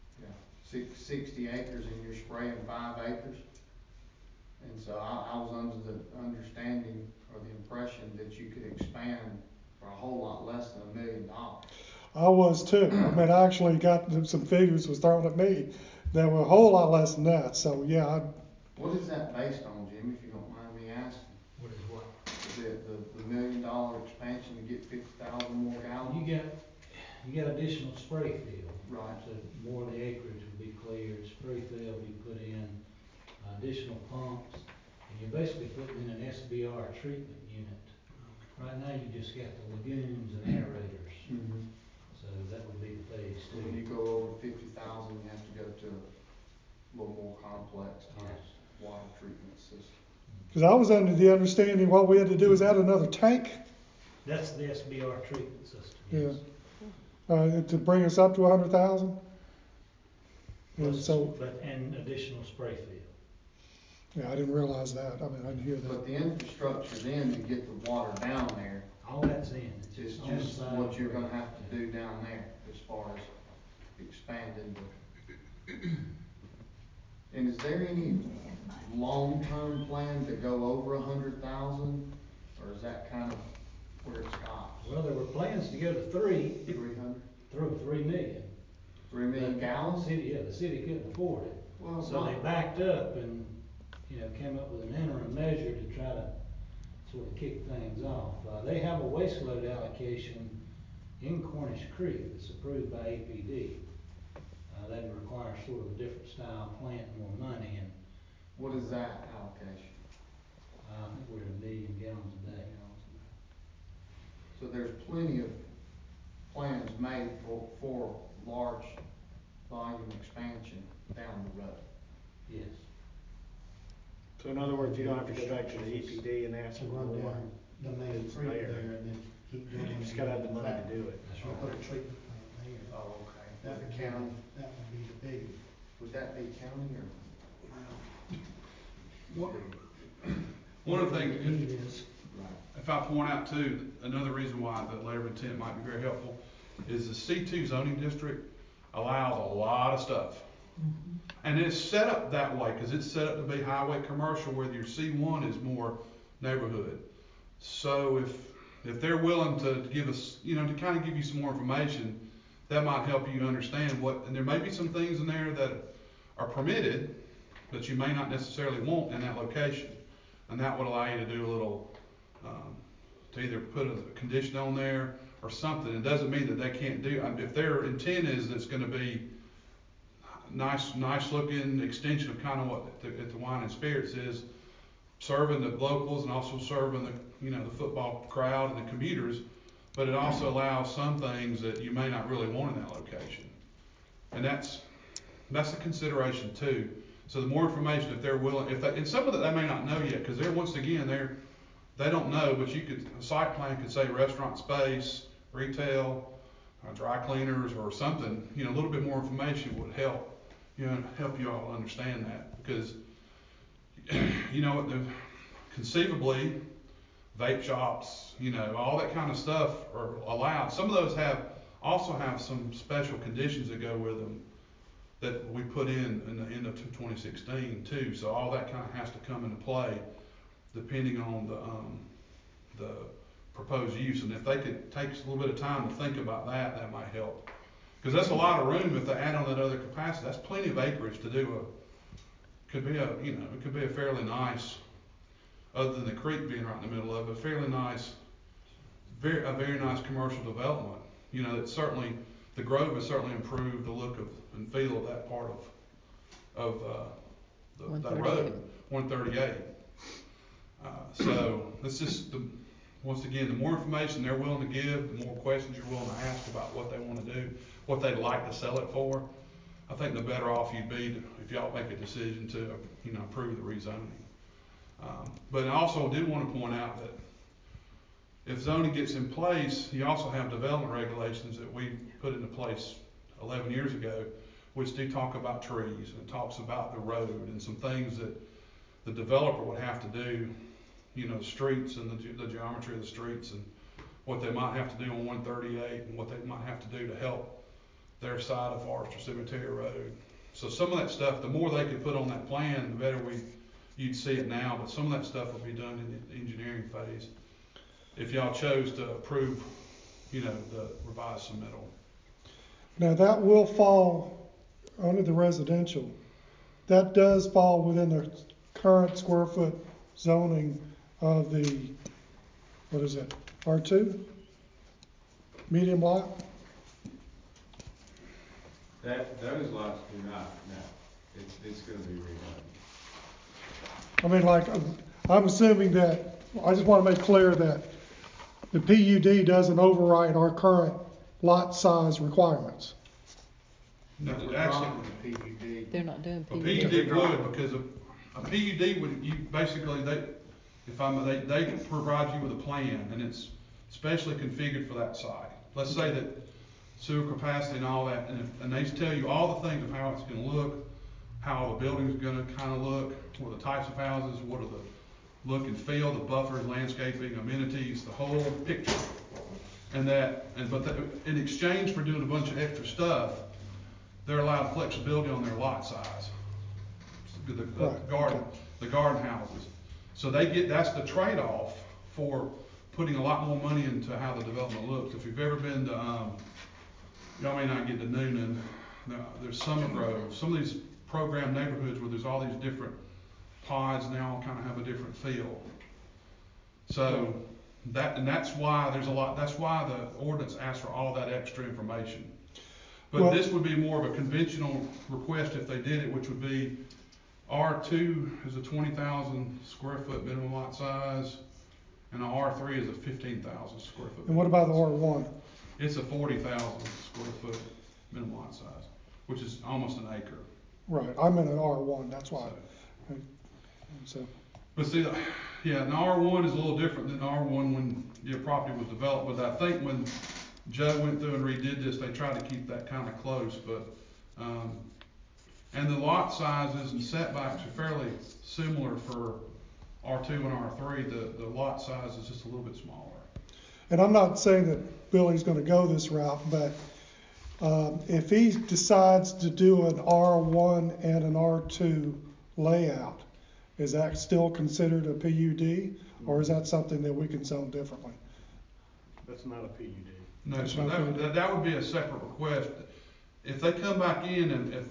Speaker 3: 60 acres and you're spraying 5 acres. And so I was under the understanding or the impression that you could expand for a whole lot less than $1 million.
Speaker 1: I was too. I mean, I actually got some figures was thrown at me that were a whole lot less than that. So yeah.
Speaker 3: What is that based on, Jim, if you don't mind me asking?
Speaker 10: What is what?
Speaker 3: The $1 million expansion to get 50,000 more gallons?
Speaker 10: You got additional spray field.
Speaker 3: Right.
Speaker 10: So more of the acreage will be cleared, spray field will be put in, additional pumps, and you're basically putting in an SBR treatment unit. Right now you just got the lagoons and aerators.
Speaker 3: Mm-hmm.
Speaker 10: So that would be the phase
Speaker 3: So
Speaker 10: 2.
Speaker 3: when you go over 50,000, you have to go to a little more complex type water treatment system.
Speaker 1: Because I was under the understanding what we had to do is add another tank.
Speaker 10: That's the SBR treatment system.
Speaker 1: Yeah.
Speaker 10: Yes.
Speaker 1: To bring us up to 100,000. And
Speaker 10: and additional spray field.
Speaker 1: Yeah, I didn't realize that. I mean, I didn't hear that.
Speaker 3: But the infrastructure's in to get the water down there.
Speaker 10: All that's in.
Speaker 3: It's just what you're gonna have to do down there as far as expanding the. And is there any long-term plan to go over 100,000, or is that kind of where it stops?
Speaker 10: Well, there were plans to go to 300. 3 million.
Speaker 3: 3 million gallons?
Speaker 10: The city couldn't afford it.
Speaker 3: Well,
Speaker 10: so they backed up and, came up with an interim measure to try to sort of kick things off. They have a waste load allocation in Cornish Creek that's approved by APD. That requires sort of a different style plant and more money. And
Speaker 3: what is that allocation?
Speaker 10: I think we're at 1 million gallons a day.
Speaker 3: So there's plenty of plans made for large volume expansion down the road.
Speaker 10: Yes.
Speaker 4: So in other words, you don't have to go back to the EPD and ask
Speaker 8: To
Speaker 4: for
Speaker 8: run
Speaker 4: more.
Speaker 8: down the main creek there and then keep going.
Speaker 4: You just gotta have the money to do it.
Speaker 10: That's
Speaker 8: We'll
Speaker 10: right.
Speaker 8: put a treatment plant there.
Speaker 3: Oh, okay.
Speaker 8: That would
Speaker 3: Would
Speaker 8: be,
Speaker 3: the county,
Speaker 8: that would be the big.
Speaker 3: would that be county or?
Speaker 9: One of the things,
Speaker 8: Need is.
Speaker 9: if I point out too, another reason why the letter of intent might be very helpful is the C2 zoning district allows a lot of stuff. And it's set up that way because it's set up to be highway commercial, where your C1 is more neighborhood. So if they're willing to give us, to kind of give you some more information, that might help you understand and there may be some things in there that are permitted, but you may not necessarily want in that location. And that would allow you to do a little, to either put a condition on there or something. It doesn't mean that they can't do, if their intent is that it's going to be nice looking extension of kind of what the Wine and Spirits is, serving the locals and also serving the football crowd and the commuters, but it also allows some things that you may not really want in that location. And that's a consideration too. So the more information, if they're willing, and some of that they may not know yet, because they don't know, but a site plan could say restaurant space, retail, dry cleaners or something, a little bit more information would help you all understand that, because conceivably vape shops, all that kind of stuff are allowed. Some of those also have some special conditions that go with them that we put in the end of 2016 too. So all that kind of has to come into play depending on the proposed use. And if they could take a little bit of time to think about that, that might help. Because that's a lot of room if they add on that other capacity. That's plenty of acreage to do it could be a fairly nice, other than the creek being right in the middle of it, a very nice commercial development you know, it's certainly, the Grove has certainly improved the look of, and feel of that part of that road, 138. So it's just, once again, the more information they're willing to give, the more questions you're willing to ask about what they want to do, what they'd like to sell it for, I think the better off you'd be if y'all make a decision to, you know, approve the rezoning. But I also did want to point out that if zoning gets in place, you also have development regulations that we put into place 11 years ago, which do talk about trees, and it talks about the road and some things that the developer would have to do, you know, streets and the geometry of the streets and what they might have to do on 138 and what they might have to do to help their side of Forester Cemetery Road. So some of that stuff, the more they could put on that plan, the better you'd see it now, but some of that stuff will be done in the engineering phase if y'all chose to approve, you know, the revised submittal.
Speaker 1: Now that will fall under the residential. That does fall within the current square foot zoning of the, what is it, R2? Medium lot?
Speaker 7: Those lots do not, no. It's gonna be redone.
Speaker 1: I mean, like, I'm assuming that, I just want to make clear that the PUD doesn't override our current lot size requirements.
Speaker 9: No,
Speaker 3: We're
Speaker 9: actually,
Speaker 3: dropping the PUD.
Speaker 6: They're not doing
Speaker 9: a
Speaker 6: PUD.
Speaker 9: PUD would, because a PUD would, you basically, they provide you with a plan, and it's specially configured for that site. Let's say that sewer capacity and all that, and they tell you all the things of how it's gonna look, how the building's gonna kinda look, what are the types of houses, what are the look and feel, the buffers, landscaping, amenities, the whole picture. And in exchange for doing a bunch of extra stuff, they're allowed flexibility on their lot size. The garden houses. So that's the trade-off for putting a lot more money into how the development looks. If you've ever been to, y'all may not get to Noonan, there's Summer Grove, some of these program neighborhoods where there's all these different pods, and they all kind of have a different feel. So that's why that's why the ordinance asks for all that extra information. But this would be more of a conventional request if they did it, which would be R2 is a 20,000 square foot minimum lot size, and a R3 is a 15,000 square foot.
Speaker 1: And what about the R1?
Speaker 9: It's a 40,000 square foot minimum lot size, which is almost an acre.
Speaker 1: Right, I'm in an R1, that's why. So.
Speaker 9: But see, yeah, an R1 is a little different than R1 when your property was developed. But I think when Joe went through and redid this, they tried to keep that kind of close. But and the lot sizes and setbacks are fairly similar for R2 and R3. The lot size is just a little bit smaller.
Speaker 1: And I'm not saying that Billy's going to go this route, but if he decides to do an R1 and an R2 layout, is that still considered a PUD, or is that something that we can zone differently?
Speaker 4: That's not a PUD.
Speaker 9: No, so that would be a separate request. If they come back in and if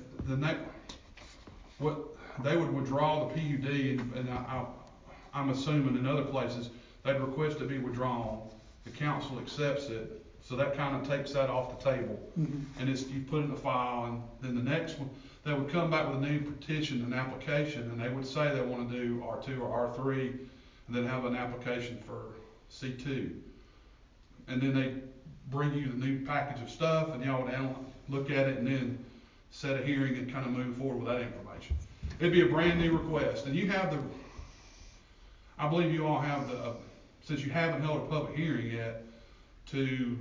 Speaker 9: what they would withdraw the PUD, and I'm assuming in other places they'd request it be withdrawn. The council accepts it, so that kind of takes that off the table, and you put it in the file, and then the next one. They would come back with a new petition and application, and they would say they want to do R2 or R3, and then have an application for C2. And then they bring you the new package of stuff, and y'all would look at it and then set a hearing and kind of move forward with that information. It'd be a brand new request, and I believe you all have since you haven't held a public hearing yet, they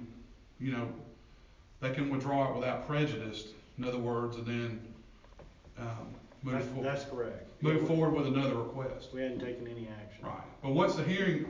Speaker 9: can withdraw it without prejudice, in other words, and then move forward.
Speaker 4: That's correct.
Speaker 9: Move forward with another request.
Speaker 4: We hadn't taken any action.
Speaker 9: Right. But once the hearing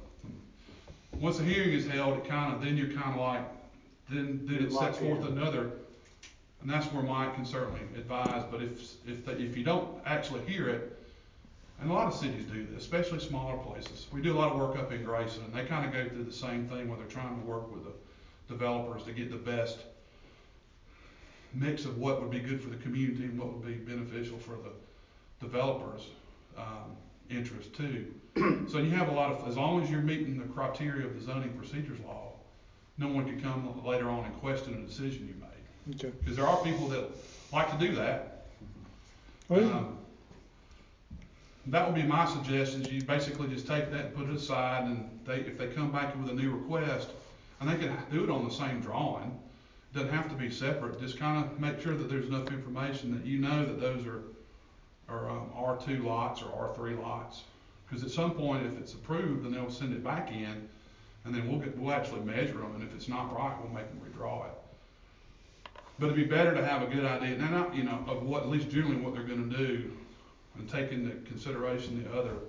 Speaker 9: is held, then you're kind of like, then it sets forth another, and that's where Mike can certainly advise. But if you don't actually hear it, and a lot of cities do this, especially smaller places. We do a lot of work up in Grayson, and they kind of go through the same thing where they're trying to work with the developers to get the best mix of what would be good for the community and what would be beneficial for the developers' interest too. So you have as long as you're meeting the criteria of the zoning procedures law, no one could come later on and question a decision you made.
Speaker 1: Okay.
Speaker 9: Because there are people that like to do that.
Speaker 1: Oh, yeah.
Speaker 9: That would be my suggestion, is you basically just take that and put it aside, and if they come back with a new request, and they can do it on the same drawing, doesn't have to be separate, just kind of make sure that there's enough information that you know that those are R2 lots or R3 lots. Because at some point, if it's approved, then they'll send it back in, and then we'll actually measure them, and if it's not right, we'll make them redraw it. But it'd be better to have a good idea, now, not, of what, at least generally what they're gonna do, and take into consideration the other,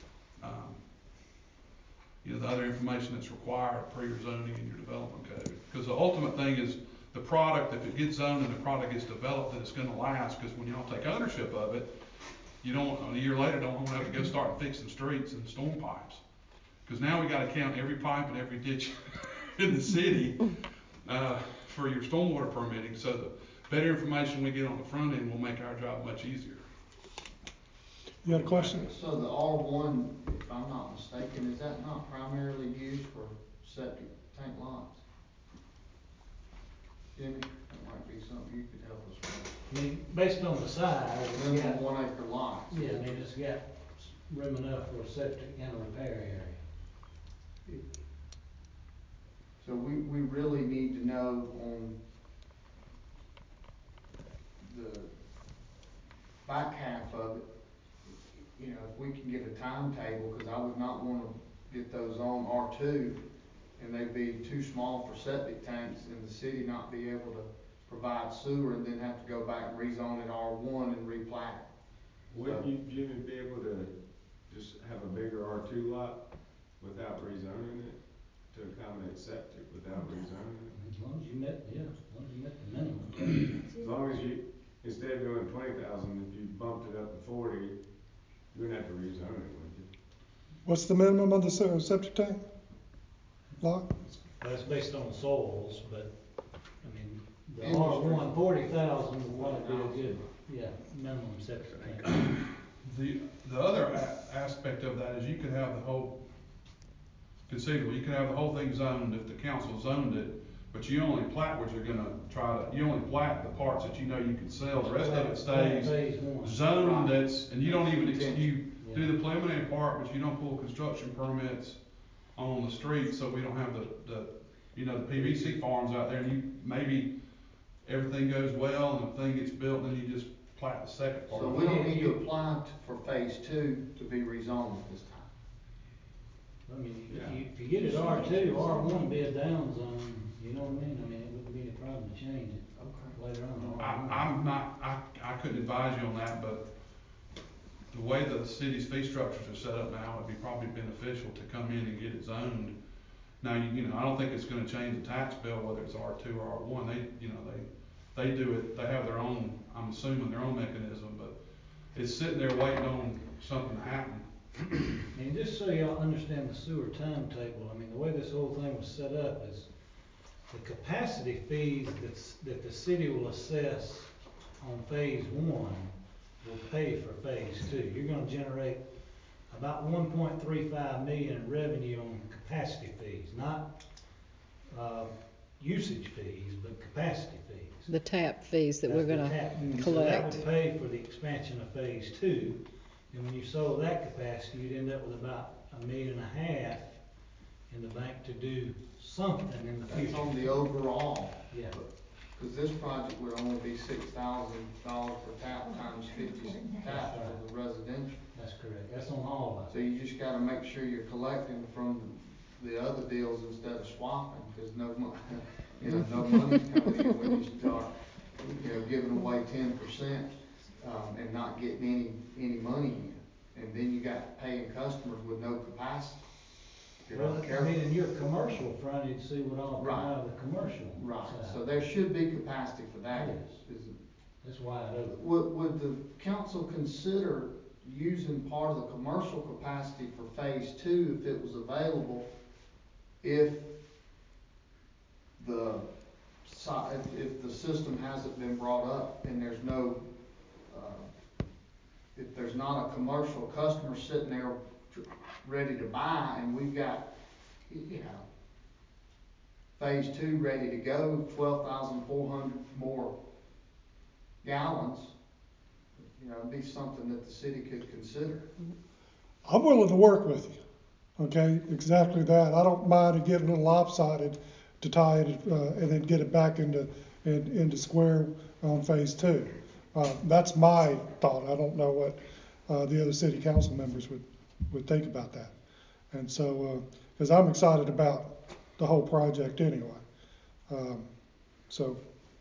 Speaker 9: the other information that's required per your zoning and your development code. Because the ultimate thing is the product, if it gets zoned and the product gets developed, that it's gonna last, because when y'all take ownership of it, you don't, a year later, don't wanna have to go start fixing streets and storm pipes. Because now we gotta count every pipe and every ditch in the city, for your stormwater permitting, so the better information we get on the front end will make our job much easier.
Speaker 1: You had a question?
Speaker 3: So the R1, if I'm not mistaken, is that not primarily used for septic tank lots? Jimmy, that might be something you could help us with.
Speaker 10: I mean, based on the size, it's got,
Speaker 3: Minimum 1 acre lots.
Speaker 10: yeah, I mean, it's got room enough for a septic and a repair area.
Speaker 3: So we really need to know on the back half of it, if we can get a timetable, because I would not want to get those on R2 and they'd be too small for septic tanks and the city not be able to provide sewer and then have to go back and rezone it R1 and replat.
Speaker 7: Wouldn't you, Jimmy, be able to just have a bigger R2 lot without rezoning it to accommodate septic without rezoning it?
Speaker 10: As long as you met, yeah, as long as you met the minimum.
Speaker 7: As long as you, instead of doing 20,000, if you bumped it up to 40, you wouldn't have to rezone it, would you?
Speaker 1: What's the minimum of the septic tank lot?
Speaker 10: That's based on soils, but, I mean, the
Speaker 3: Industry.
Speaker 10: R1, 40,000 would probably be a good, minimum septic tank.
Speaker 9: The other aspect of that is you could have the whole, conceivably, you could have the whole thing zoned if the council zoned it, but you only plat what you're gonna you only plat the parts that you know you can sell, the rest of it stays
Speaker 10: Phase one.
Speaker 9: zoned,
Speaker 3: Right.
Speaker 9: and you don't even, you
Speaker 10: Yeah.
Speaker 9: do the preliminary part, but you don't pull construction permits on the street, so we don't have the PVC farms out there, and maybe everything goes well, and the thing gets built, and then you just plat the second part.
Speaker 3: So we don't need to apply for phase 2 to be rezoned this time.
Speaker 10: I mean,
Speaker 7: Yeah.
Speaker 10: if you get it R2, R1 be a down zone, you know what I mean? I mean, it wouldn't be a problem to change it later on.
Speaker 9: I couldn't advise you on that, but the way the city's fee structures are set up now, it'd be probably beneficial to come in and get it zoned. Now, I don't think it's gonna change the tax bill, whether it's R2 or R1, they do it, they have their own, I'm assuming their own mechanism, but it's sitting there waiting on something to happen.
Speaker 10: And just so y'all understand the sewer timetable, I mean, the way this whole thing was set up is the capacity fees that the city will assess on phase 1 will pay for phase 2. You're gonna generate about 1.35 million in revenue on capacity fees, not usage fees, but capacity fees.
Speaker 6: The tap fees that we're
Speaker 10: That's the
Speaker 6: gonna
Speaker 10: tap fees. So that
Speaker 6: collect.
Speaker 10: would pay for the expansion of phase 2, and when you sold that capacity, you'd end up with about $1.5 million in the bank to do something in the future.
Speaker 3: That's on the overall.
Speaker 10: Yeah.
Speaker 3: Because this project would only be $6,000 per tap times 50 taps for the residential.
Speaker 10: That's correct. That's on all of
Speaker 3: So
Speaker 10: it.
Speaker 3: you just gotta make sure you're collecting from the other deals instead of swapping, because no money's coming in when you start, giving away 10%, and not getting any money in. And then you got paying customers with no capacity. If you're
Speaker 10: Well,
Speaker 3: not
Speaker 10: I
Speaker 3: careful.
Speaker 10: mean, in your commercial front, you'd see what all come out of the commercial
Speaker 3: Right,
Speaker 10: side.
Speaker 3: so there should be capacity for that.
Speaker 10: Yes. That's wide open.
Speaker 3: Would the council consider using part of the commercial capacity for phase 2 if it was available, if the system hasn't been brought up and there's no, if there's not a commercial customer sitting there ready to buy, and we've got, phase two ready to go, 12,400 more gallons, you know, it'd be something that the city could consider.
Speaker 1: I'm willing to work with you, okay, exactly that. I don't mind it getting a little lopsided to tie it, and then get it back into square on phase two. That's my thought. I don't know what, the other city council members would think about that. And so, because I'm excited about the whole project anyway. So.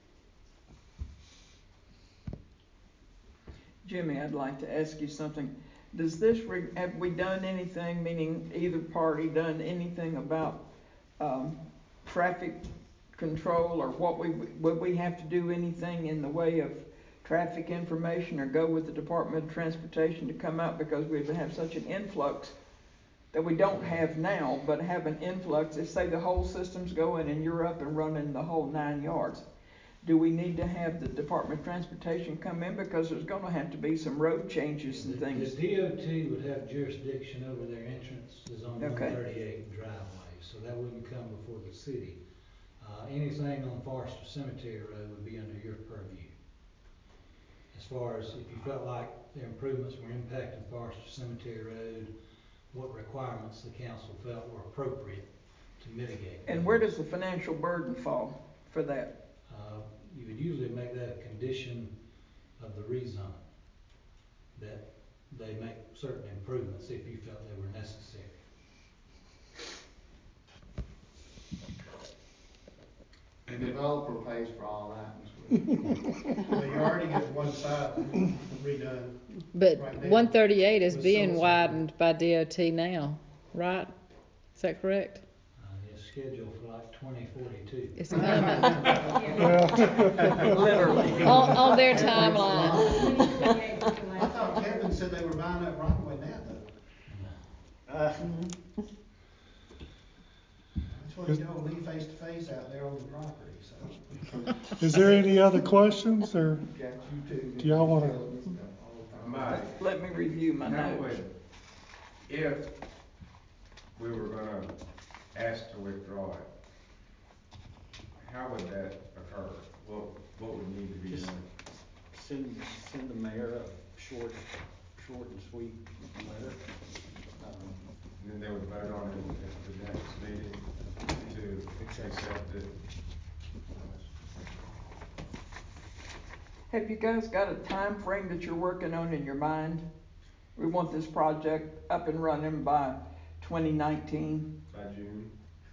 Speaker 5: Jimmy, I'd like to ask you something. Does this, have we done anything, meaning either party done anything about traffic control, or would we have to do anything in the way of traffic information, or go with the Department of Transportation to come out, because we have such an influx that we don't have now, but have an influx? If, say, the whole system's going and you're up and running the whole 9 yards, do we need to have the Department of Transportation come in, because there's going to have to be some road changes and things?
Speaker 10: The DOT would have jurisdiction over their entrances on 138 driveways, so that wouldn't come before the city. Anything on Forester Cemetery Road would be under your purview. As far as if you felt like the improvements were impacting Forester Cemetery Road, what requirements the council felt were appropriate to mitigate.
Speaker 5: And where does the financial burden fall for that?
Speaker 10: You would usually make that a condition of the rezone, that they make certain improvements if you felt they were necessary.
Speaker 3: And the developer pays for all that.
Speaker 8: Well, you already got one side redone.
Speaker 6: But
Speaker 8: right now.
Speaker 6: 138 is
Speaker 8: With
Speaker 6: being
Speaker 8: Silver.
Speaker 6: widened by DOT now, right? Is that correct?
Speaker 10: It's scheduled for like 2042.
Speaker 6: It's coming.
Speaker 5: Literally.
Speaker 6: on their timeline.
Speaker 8: I thought Kevin said they were buying that right away now, though. That's what he told me face to face out there on the property, so.
Speaker 1: Is there any other questions, or
Speaker 3: Got you too.
Speaker 1: do y'all want to?
Speaker 7: Mike,
Speaker 5: Let me review my
Speaker 7: how
Speaker 5: notes.
Speaker 7: would, if we were gonna ask to withdraw it, how would that occur? What would need to be
Speaker 4: Just
Speaker 7: done?
Speaker 4: Send the mayor a short and sweet letter.
Speaker 7: And then they would vote on it at the next meeting to accept it.
Speaker 5: Have you guys got a time frame that you're working on in your mind? We want this project up and running by 2019.
Speaker 7: By June.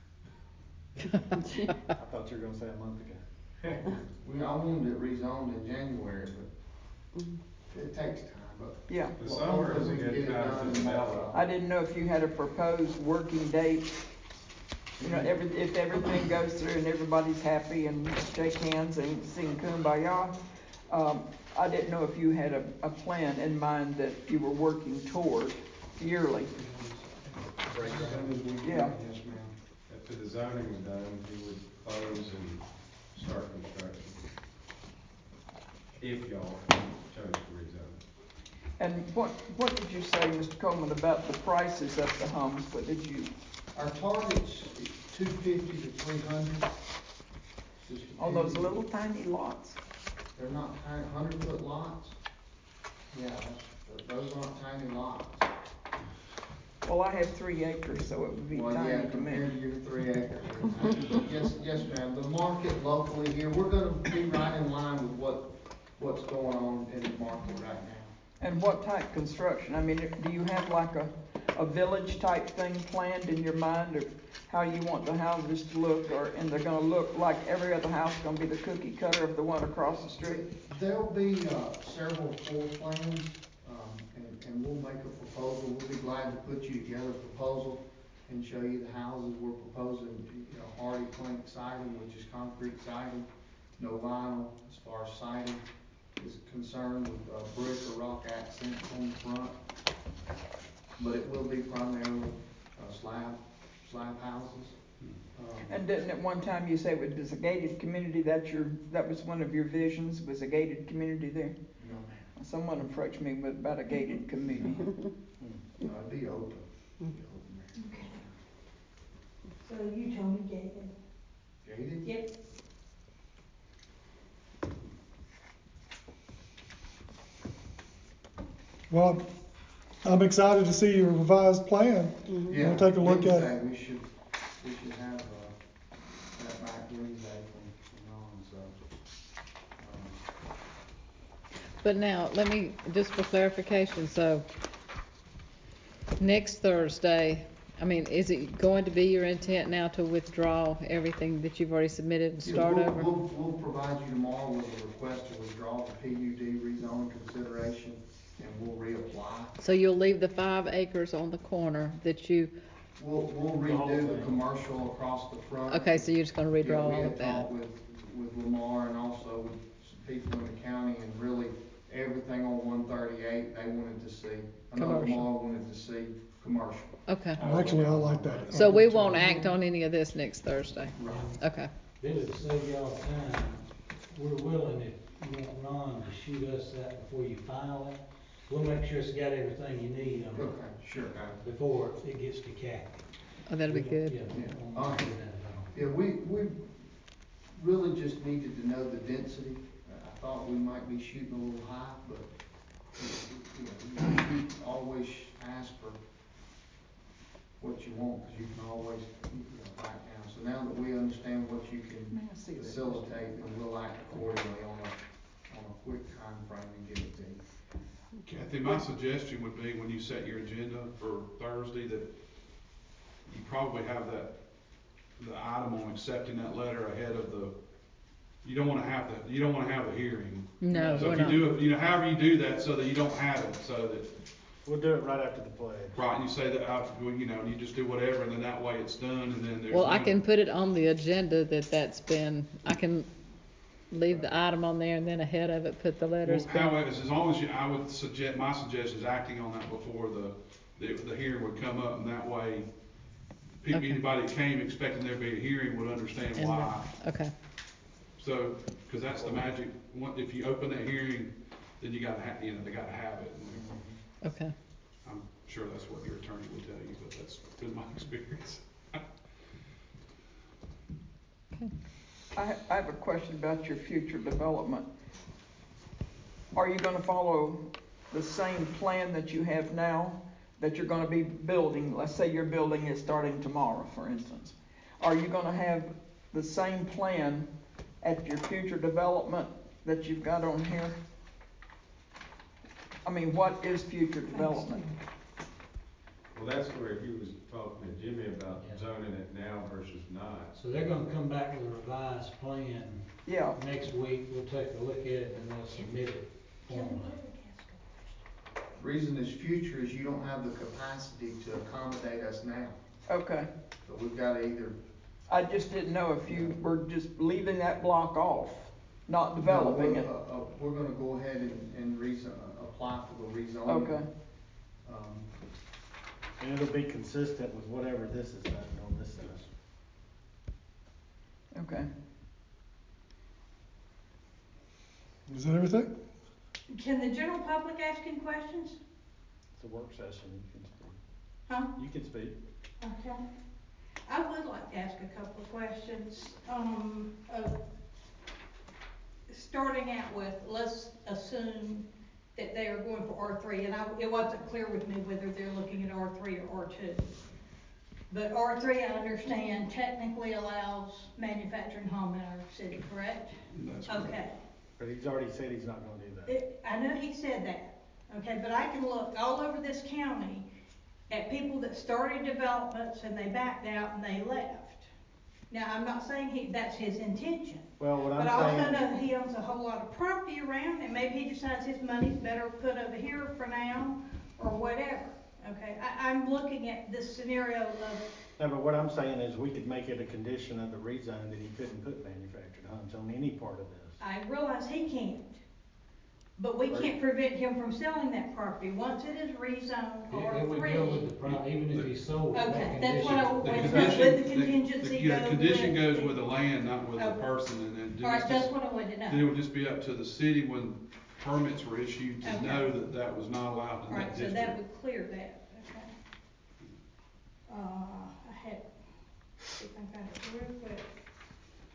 Speaker 4: I thought you were gonna say a month ago.
Speaker 3: I wanted it rezoned in January, but it takes time, but.
Speaker 5: Yeah.
Speaker 7: The summer is a good time to develop.
Speaker 5: I didn't know if you had a proposed working date. You know, if everything goes through and everybody's happy and shake hands and sing kumbaya, I didn't know if you had a plan in mind that you were working toward yearly. Yeah.
Speaker 3: Yes, ma'am.
Speaker 7: After the zoning is done, we would close and start construction. If y'all chose to rezone.
Speaker 5: And what did you say, Mr. Coleman, about the prices of the homes? What did you?
Speaker 3: Our target's 250 to 300.
Speaker 5: On those little tiny lots?
Speaker 3: They're not tiny, 100-foot lots. Yeah, those aren't tiny lots.
Speaker 5: Well, I have 3 acres, so it would be
Speaker 3: Well,
Speaker 5: tiny
Speaker 3: yeah,
Speaker 5: to me.
Speaker 3: compared to your 3 acres. Yes, ma'am. The market locally here, we're gonna be right in line with what's going on in the market right now.
Speaker 5: And what type construction? I mean, do you have like a village type thing planned in your mind, or how you want the houses to look, and they're gonna look like every other house, gonna be the cookie cutter of the one across the street?
Speaker 3: There'll be several floor plans, and we'll make a proposal. We'll be glad to put you together a proposal and show you the houses we're proposing. You know, hardy plank siding, which is concrete siding, no vinyl as far as siding is concerned, with brick or rock accents on the front. But it will be primarily slab houses.
Speaker 5: And didn't at one time you say it was a gated community? That was one of your visions, was a gated community there?
Speaker 3: No, ma'am.
Speaker 5: Someone approached me about a gated community.
Speaker 3: No, it'd be open.
Speaker 11: So you told me gated.
Speaker 3: Katie?
Speaker 6: Yep.
Speaker 1: Well, I'm excited to see your revised plan.
Speaker 3: Yeah,
Speaker 1: We'll take a look at
Speaker 3: Wednesday,
Speaker 1: it.
Speaker 3: we should have, that back Wednesday from Ron, so.
Speaker 11: But now, let me, just for clarification, so next Thursday, I mean, is it going to be your intent now to withdraw everything that you've already submitted and start over?
Speaker 3: We'll provide you tomorrow with a request to withdraw the PUD rezoning consideration, and we'll reapply.
Speaker 11: So you'll leave the 5 acres on the corner that you,
Speaker 3: We'll redo the commercial across the front.
Speaker 11: okay, so you're just gonna redraw all of
Speaker 3: Yeah, we had
Speaker 11: that?
Speaker 3: talked with Lamar and also with some people in the county, and really, everything on 138, they wanted to see. I know
Speaker 11: Commercial.
Speaker 3: Lamar wanted to see commercial.
Speaker 11: Okay.
Speaker 1: Actually, I like that.
Speaker 11: So we won't act on any of this next Thursday?
Speaker 3: Right.
Speaker 11: Okay.
Speaker 10: Billy, to save y'all time, we're willing, if you want Ron to shoot us that before you file it, we'll make sure it's got everything you need on it
Speaker 3: Okay, sure.
Speaker 10: before it gets to Kathy.
Speaker 11: Oh, that'll be good.
Speaker 10: Yeah, we don't want to do that at all.
Speaker 3: Yeah, we really just needed to know the density. I thought we might be shooting a little high, but, you always ask for what you want, because you can always, back down. So now that we understand what you can facilitate, then we'll act accordingly on a quick time frame and get it to you.
Speaker 9: Kathy, my suggestion would be when you set your agenda for Thursday, that you probably have the item on accepting that letter ahead of you don't wanna have the hearing.
Speaker 11: No,
Speaker 9: So
Speaker 11: we're
Speaker 9: if you
Speaker 11: not.
Speaker 9: do it, however you do that, so that you don't have it, so that,
Speaker 4: We'll do it right after the pledge.
Speaker 9: right, and you say that, and you just do whatever, and then that way it's done, and then there's.
Speaker 11: Well, I
Speaker 9: no-
Speaker 11: can put it on the agenda I can leave the item on there and then ahead of it, put the letters.
Speaker 9: Well, however, as long as I would suggest, my suggestion is acting on that before the hearing would come up, and that way,
Speaker 11: Okay.
Speaker 9: anybody that came expecting there to be a hearing would understand
Speaker 11: And
Speaker 9: why.
Speaker 11: Okay,
Speaker 9: So, because that's the magic, if you open that hearing, then you gotta they gotta have it. And
Speaker 11: okay.
Speaker 9: I'm sure that's what your attorney would tell you, but that's been my experience.
Speaker 5: I have a question about your future development. Are you gonna follow the same plan that you have now, that you're gonna be building? Let's say your building is starting tomorrow, for instance. Are you gonna have the same plan at your future development that you've got on here? I mean, what is future development?
Speaker 7: Well, that's where he was talking to Jimmy about zoning it now versus not.
Speaker 10: So they're gonna come back with a revised plan
Speaker 5: Yeah,
Speaker 10: next week. We'll take a look at it and they'll submit it formally.
Speaker 3: Reason is future is you don't have the capacity to accommodate us now.
Speaker 5: okay.
Speaker 3: So we've got to either.
Speaker 5: I just didn't know if you were just leaving that block off, not developing it.
Speaker 3: We're gonna go ahead and apply for the rezoning.
Speaker 5: Okay,
Speaker 4: And it'll be consistent with whatever this is on this side.
Speaker 5: okay.
Speaker 1: Is that everything?
Speaker 6: Can the general public ask any questions?
Speaker 4: It's a work session, you can speak.
Speaker 6: Huh?
Speaker 4: You can speak.
Speaker 6: Okay. I would like to ask a couple of questions. Starting out with, let's assume that they are going for R3, and it wasn't clear with me whether they're looking at R3 or R2. But R3, I understand, technically allows manufacturing home in our city, correct?
Speaker 9: That's correct.
Speaker 6: Okay.
Speaker 4: But he's already said he's not gonna do that.
Speaker 6: I know he said that, okay, but I can look all over this county at people that started developments and they backed out and they left. Now, I'm not saying that's his intention,
Speaker 4: Well, what
Speaker 6: but I also
Speaker 4: I'm
Speaker 6: know
Speaker 4: saying,
Speaker 6: that he owns a whole lot of property around and maybe he decides his money's better put over here for now or whatever, okay? I'm looking at this scenario of,
Speaker 4: no, but what I'm saying is we could make it a condition of the rezone that he couldn't put manufactured homes on any part of this.
Speaker 6: I realize he can't, but we can't prevent him from selling that property. Once it is rezoned
Speaker 10: It would go with the
Speaker 6: R3.
Speaker 10: even if he sold it. that
Speaker 6: Okay, that's what I,
Speaker 10: condition-
Speaker 6: with the contingency
Speaker 9: Yeah,
Speaker 6: goes
Speaker 9: condition
Speaker 6: with
Speaker 9: goes
Speaker 6: the-
Speaker 9: with the land, not with the
Speaker 6: Okay.
Speaker 9: person, and then.
Speaker 6: All right, that's what I wanted to
Speaker 9: Then it
Speaker 6: know.
Speaker 9: would just be up to the city when permits were issued to
Speaker 6: Okay.
Speaker 9: know that that was not allowed
Speaker 6: All
Speaker 9: in
Speaker 6: right,
Speaker 9: that
Speaker 6: so that
Speaker 9: district.
Speaker 6: would clear that, okay. I think I had it real quick.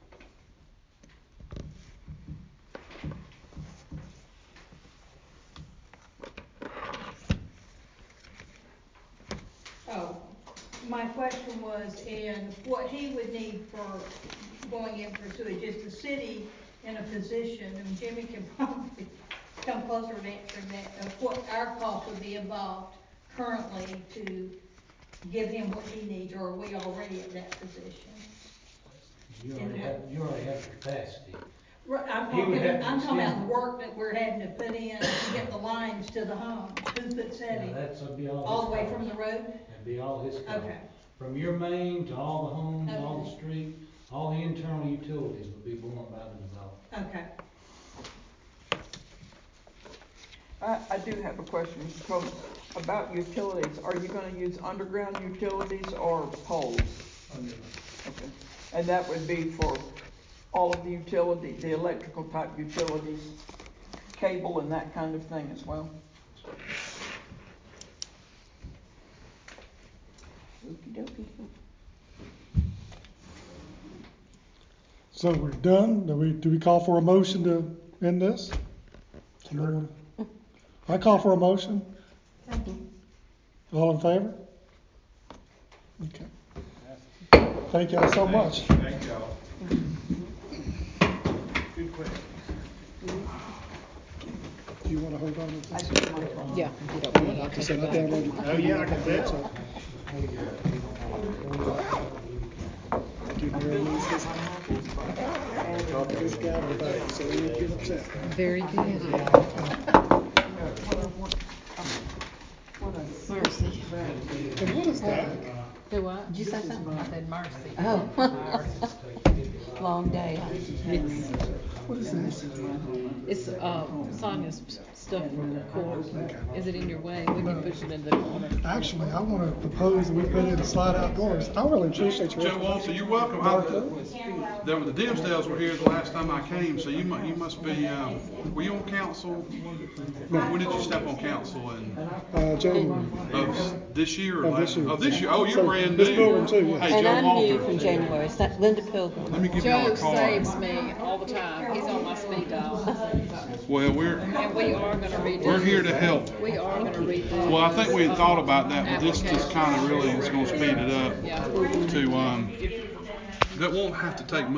Speaker 12: question was, and what he would need for going in for sewage, is the city in a position, and Jimmy can probably come closer to answering that, of what our cost would be involved currently to give him what he needs, or are we already at that position?
Speaker 10: You already have capacity.
Speaker 12: Right, I'm
Speaker 10: He would
Speaker 12: talking,
Speaker 10: have to
Speaker 12: I'm talking about
Speaker 10: extend-
Speaker 12: the work that we're having to put in to get the lines to the homes. Who puts that
Speaker 10: Now,
Speaker 12: in?
Speaker 10: that'd be all his
Speaker 12: All the way
Speaker 10: cost.
Speaker 12: from the road?
Speaker 10: That'd be all his cost.
Speaker 12: Okay.
Speaker 10: From your main to all the homes, all the
Speaker 12: Okay.
Speaker 10: street, all the internal utilities would be borne by the developer.
Speaker 12: Okay.
Speaker 5: I do have a question, Mr. Combs, about utilities. Are you gonna use underground utilities or poles? Okay. And that would be for all of the utility, the electrical type utilities, cable and that kind of thing as well? Okey-dokey.
Speaker 1: So we're done. Do we call for a motion to end this? Sure. I call for a motion. All in favor? Okay. Thank y'all so much.
Speaker 7: Thank y'all.
Speaker 4: Good question.
Speaker 1: Do you want to hold on to this?
Speaker 11: Yeah, if you don't mind, I'll
Speaker 1: I
Speaker 11: take
Speaker 1: said
Speaker 11: it
Speaker 1: I
Speaker 11: back.
Speaker 1: downloaded.
Speaker 4: Oh, yeah, I can tell.
Speaker 11: Very good. Mercy.
Speaker 1: And what is that?
Speaker 11: Do what?
Speaker 2: Did you say something?
Speaker 11: I said mercy.
Speaker 2: Oh. Long day.
Speaker 1: What is this?
Speaker 11: It's, Sonia's stuff from court. Is it in your way? We can push it into the corner.
Speaker 1: Actually, I want to propose that we put in slide outdoors. I really appreciate your.
Speaker 9: Joe Walter, you're welcome. The Dimsdales were here the last time I came, so you must be, were you on council? When did you step on council? And
Speaker 1: January.
Speaker 9: of this year or
Speaker 1: Of
Speaker 9: last?
Speaker 1: this year.
Speaker 9: Oh, this year. Oh, you're
Speaker 1: So,
Speaker 9: brand new.
Speaker 1: this building too, yeah.
Speaker 9: Hey,
Speaker 2: And
Speaker 9: Joe
Speaker 2: I'm
Speaker 9: Walter.
Speaker 2: new from January. It's that Linda Pilgrim.
Speaker 9: Let me give y'all
Speaker 11: Joe
Speaker 9: a card.
Speaker 11: saves me all the time. He's on my speed dial.
Speaker 9: Well,
Speaker 11: And we are gonna redo.
Speaker 9: we're here to help.
Speaker 11: We are gonna redo.
Speaker 9: Well, I think we had thought about that, but this just kind of really is going to speed it up
Speaker 11: Yeah.
Speaker 9: to, that won't have to take much.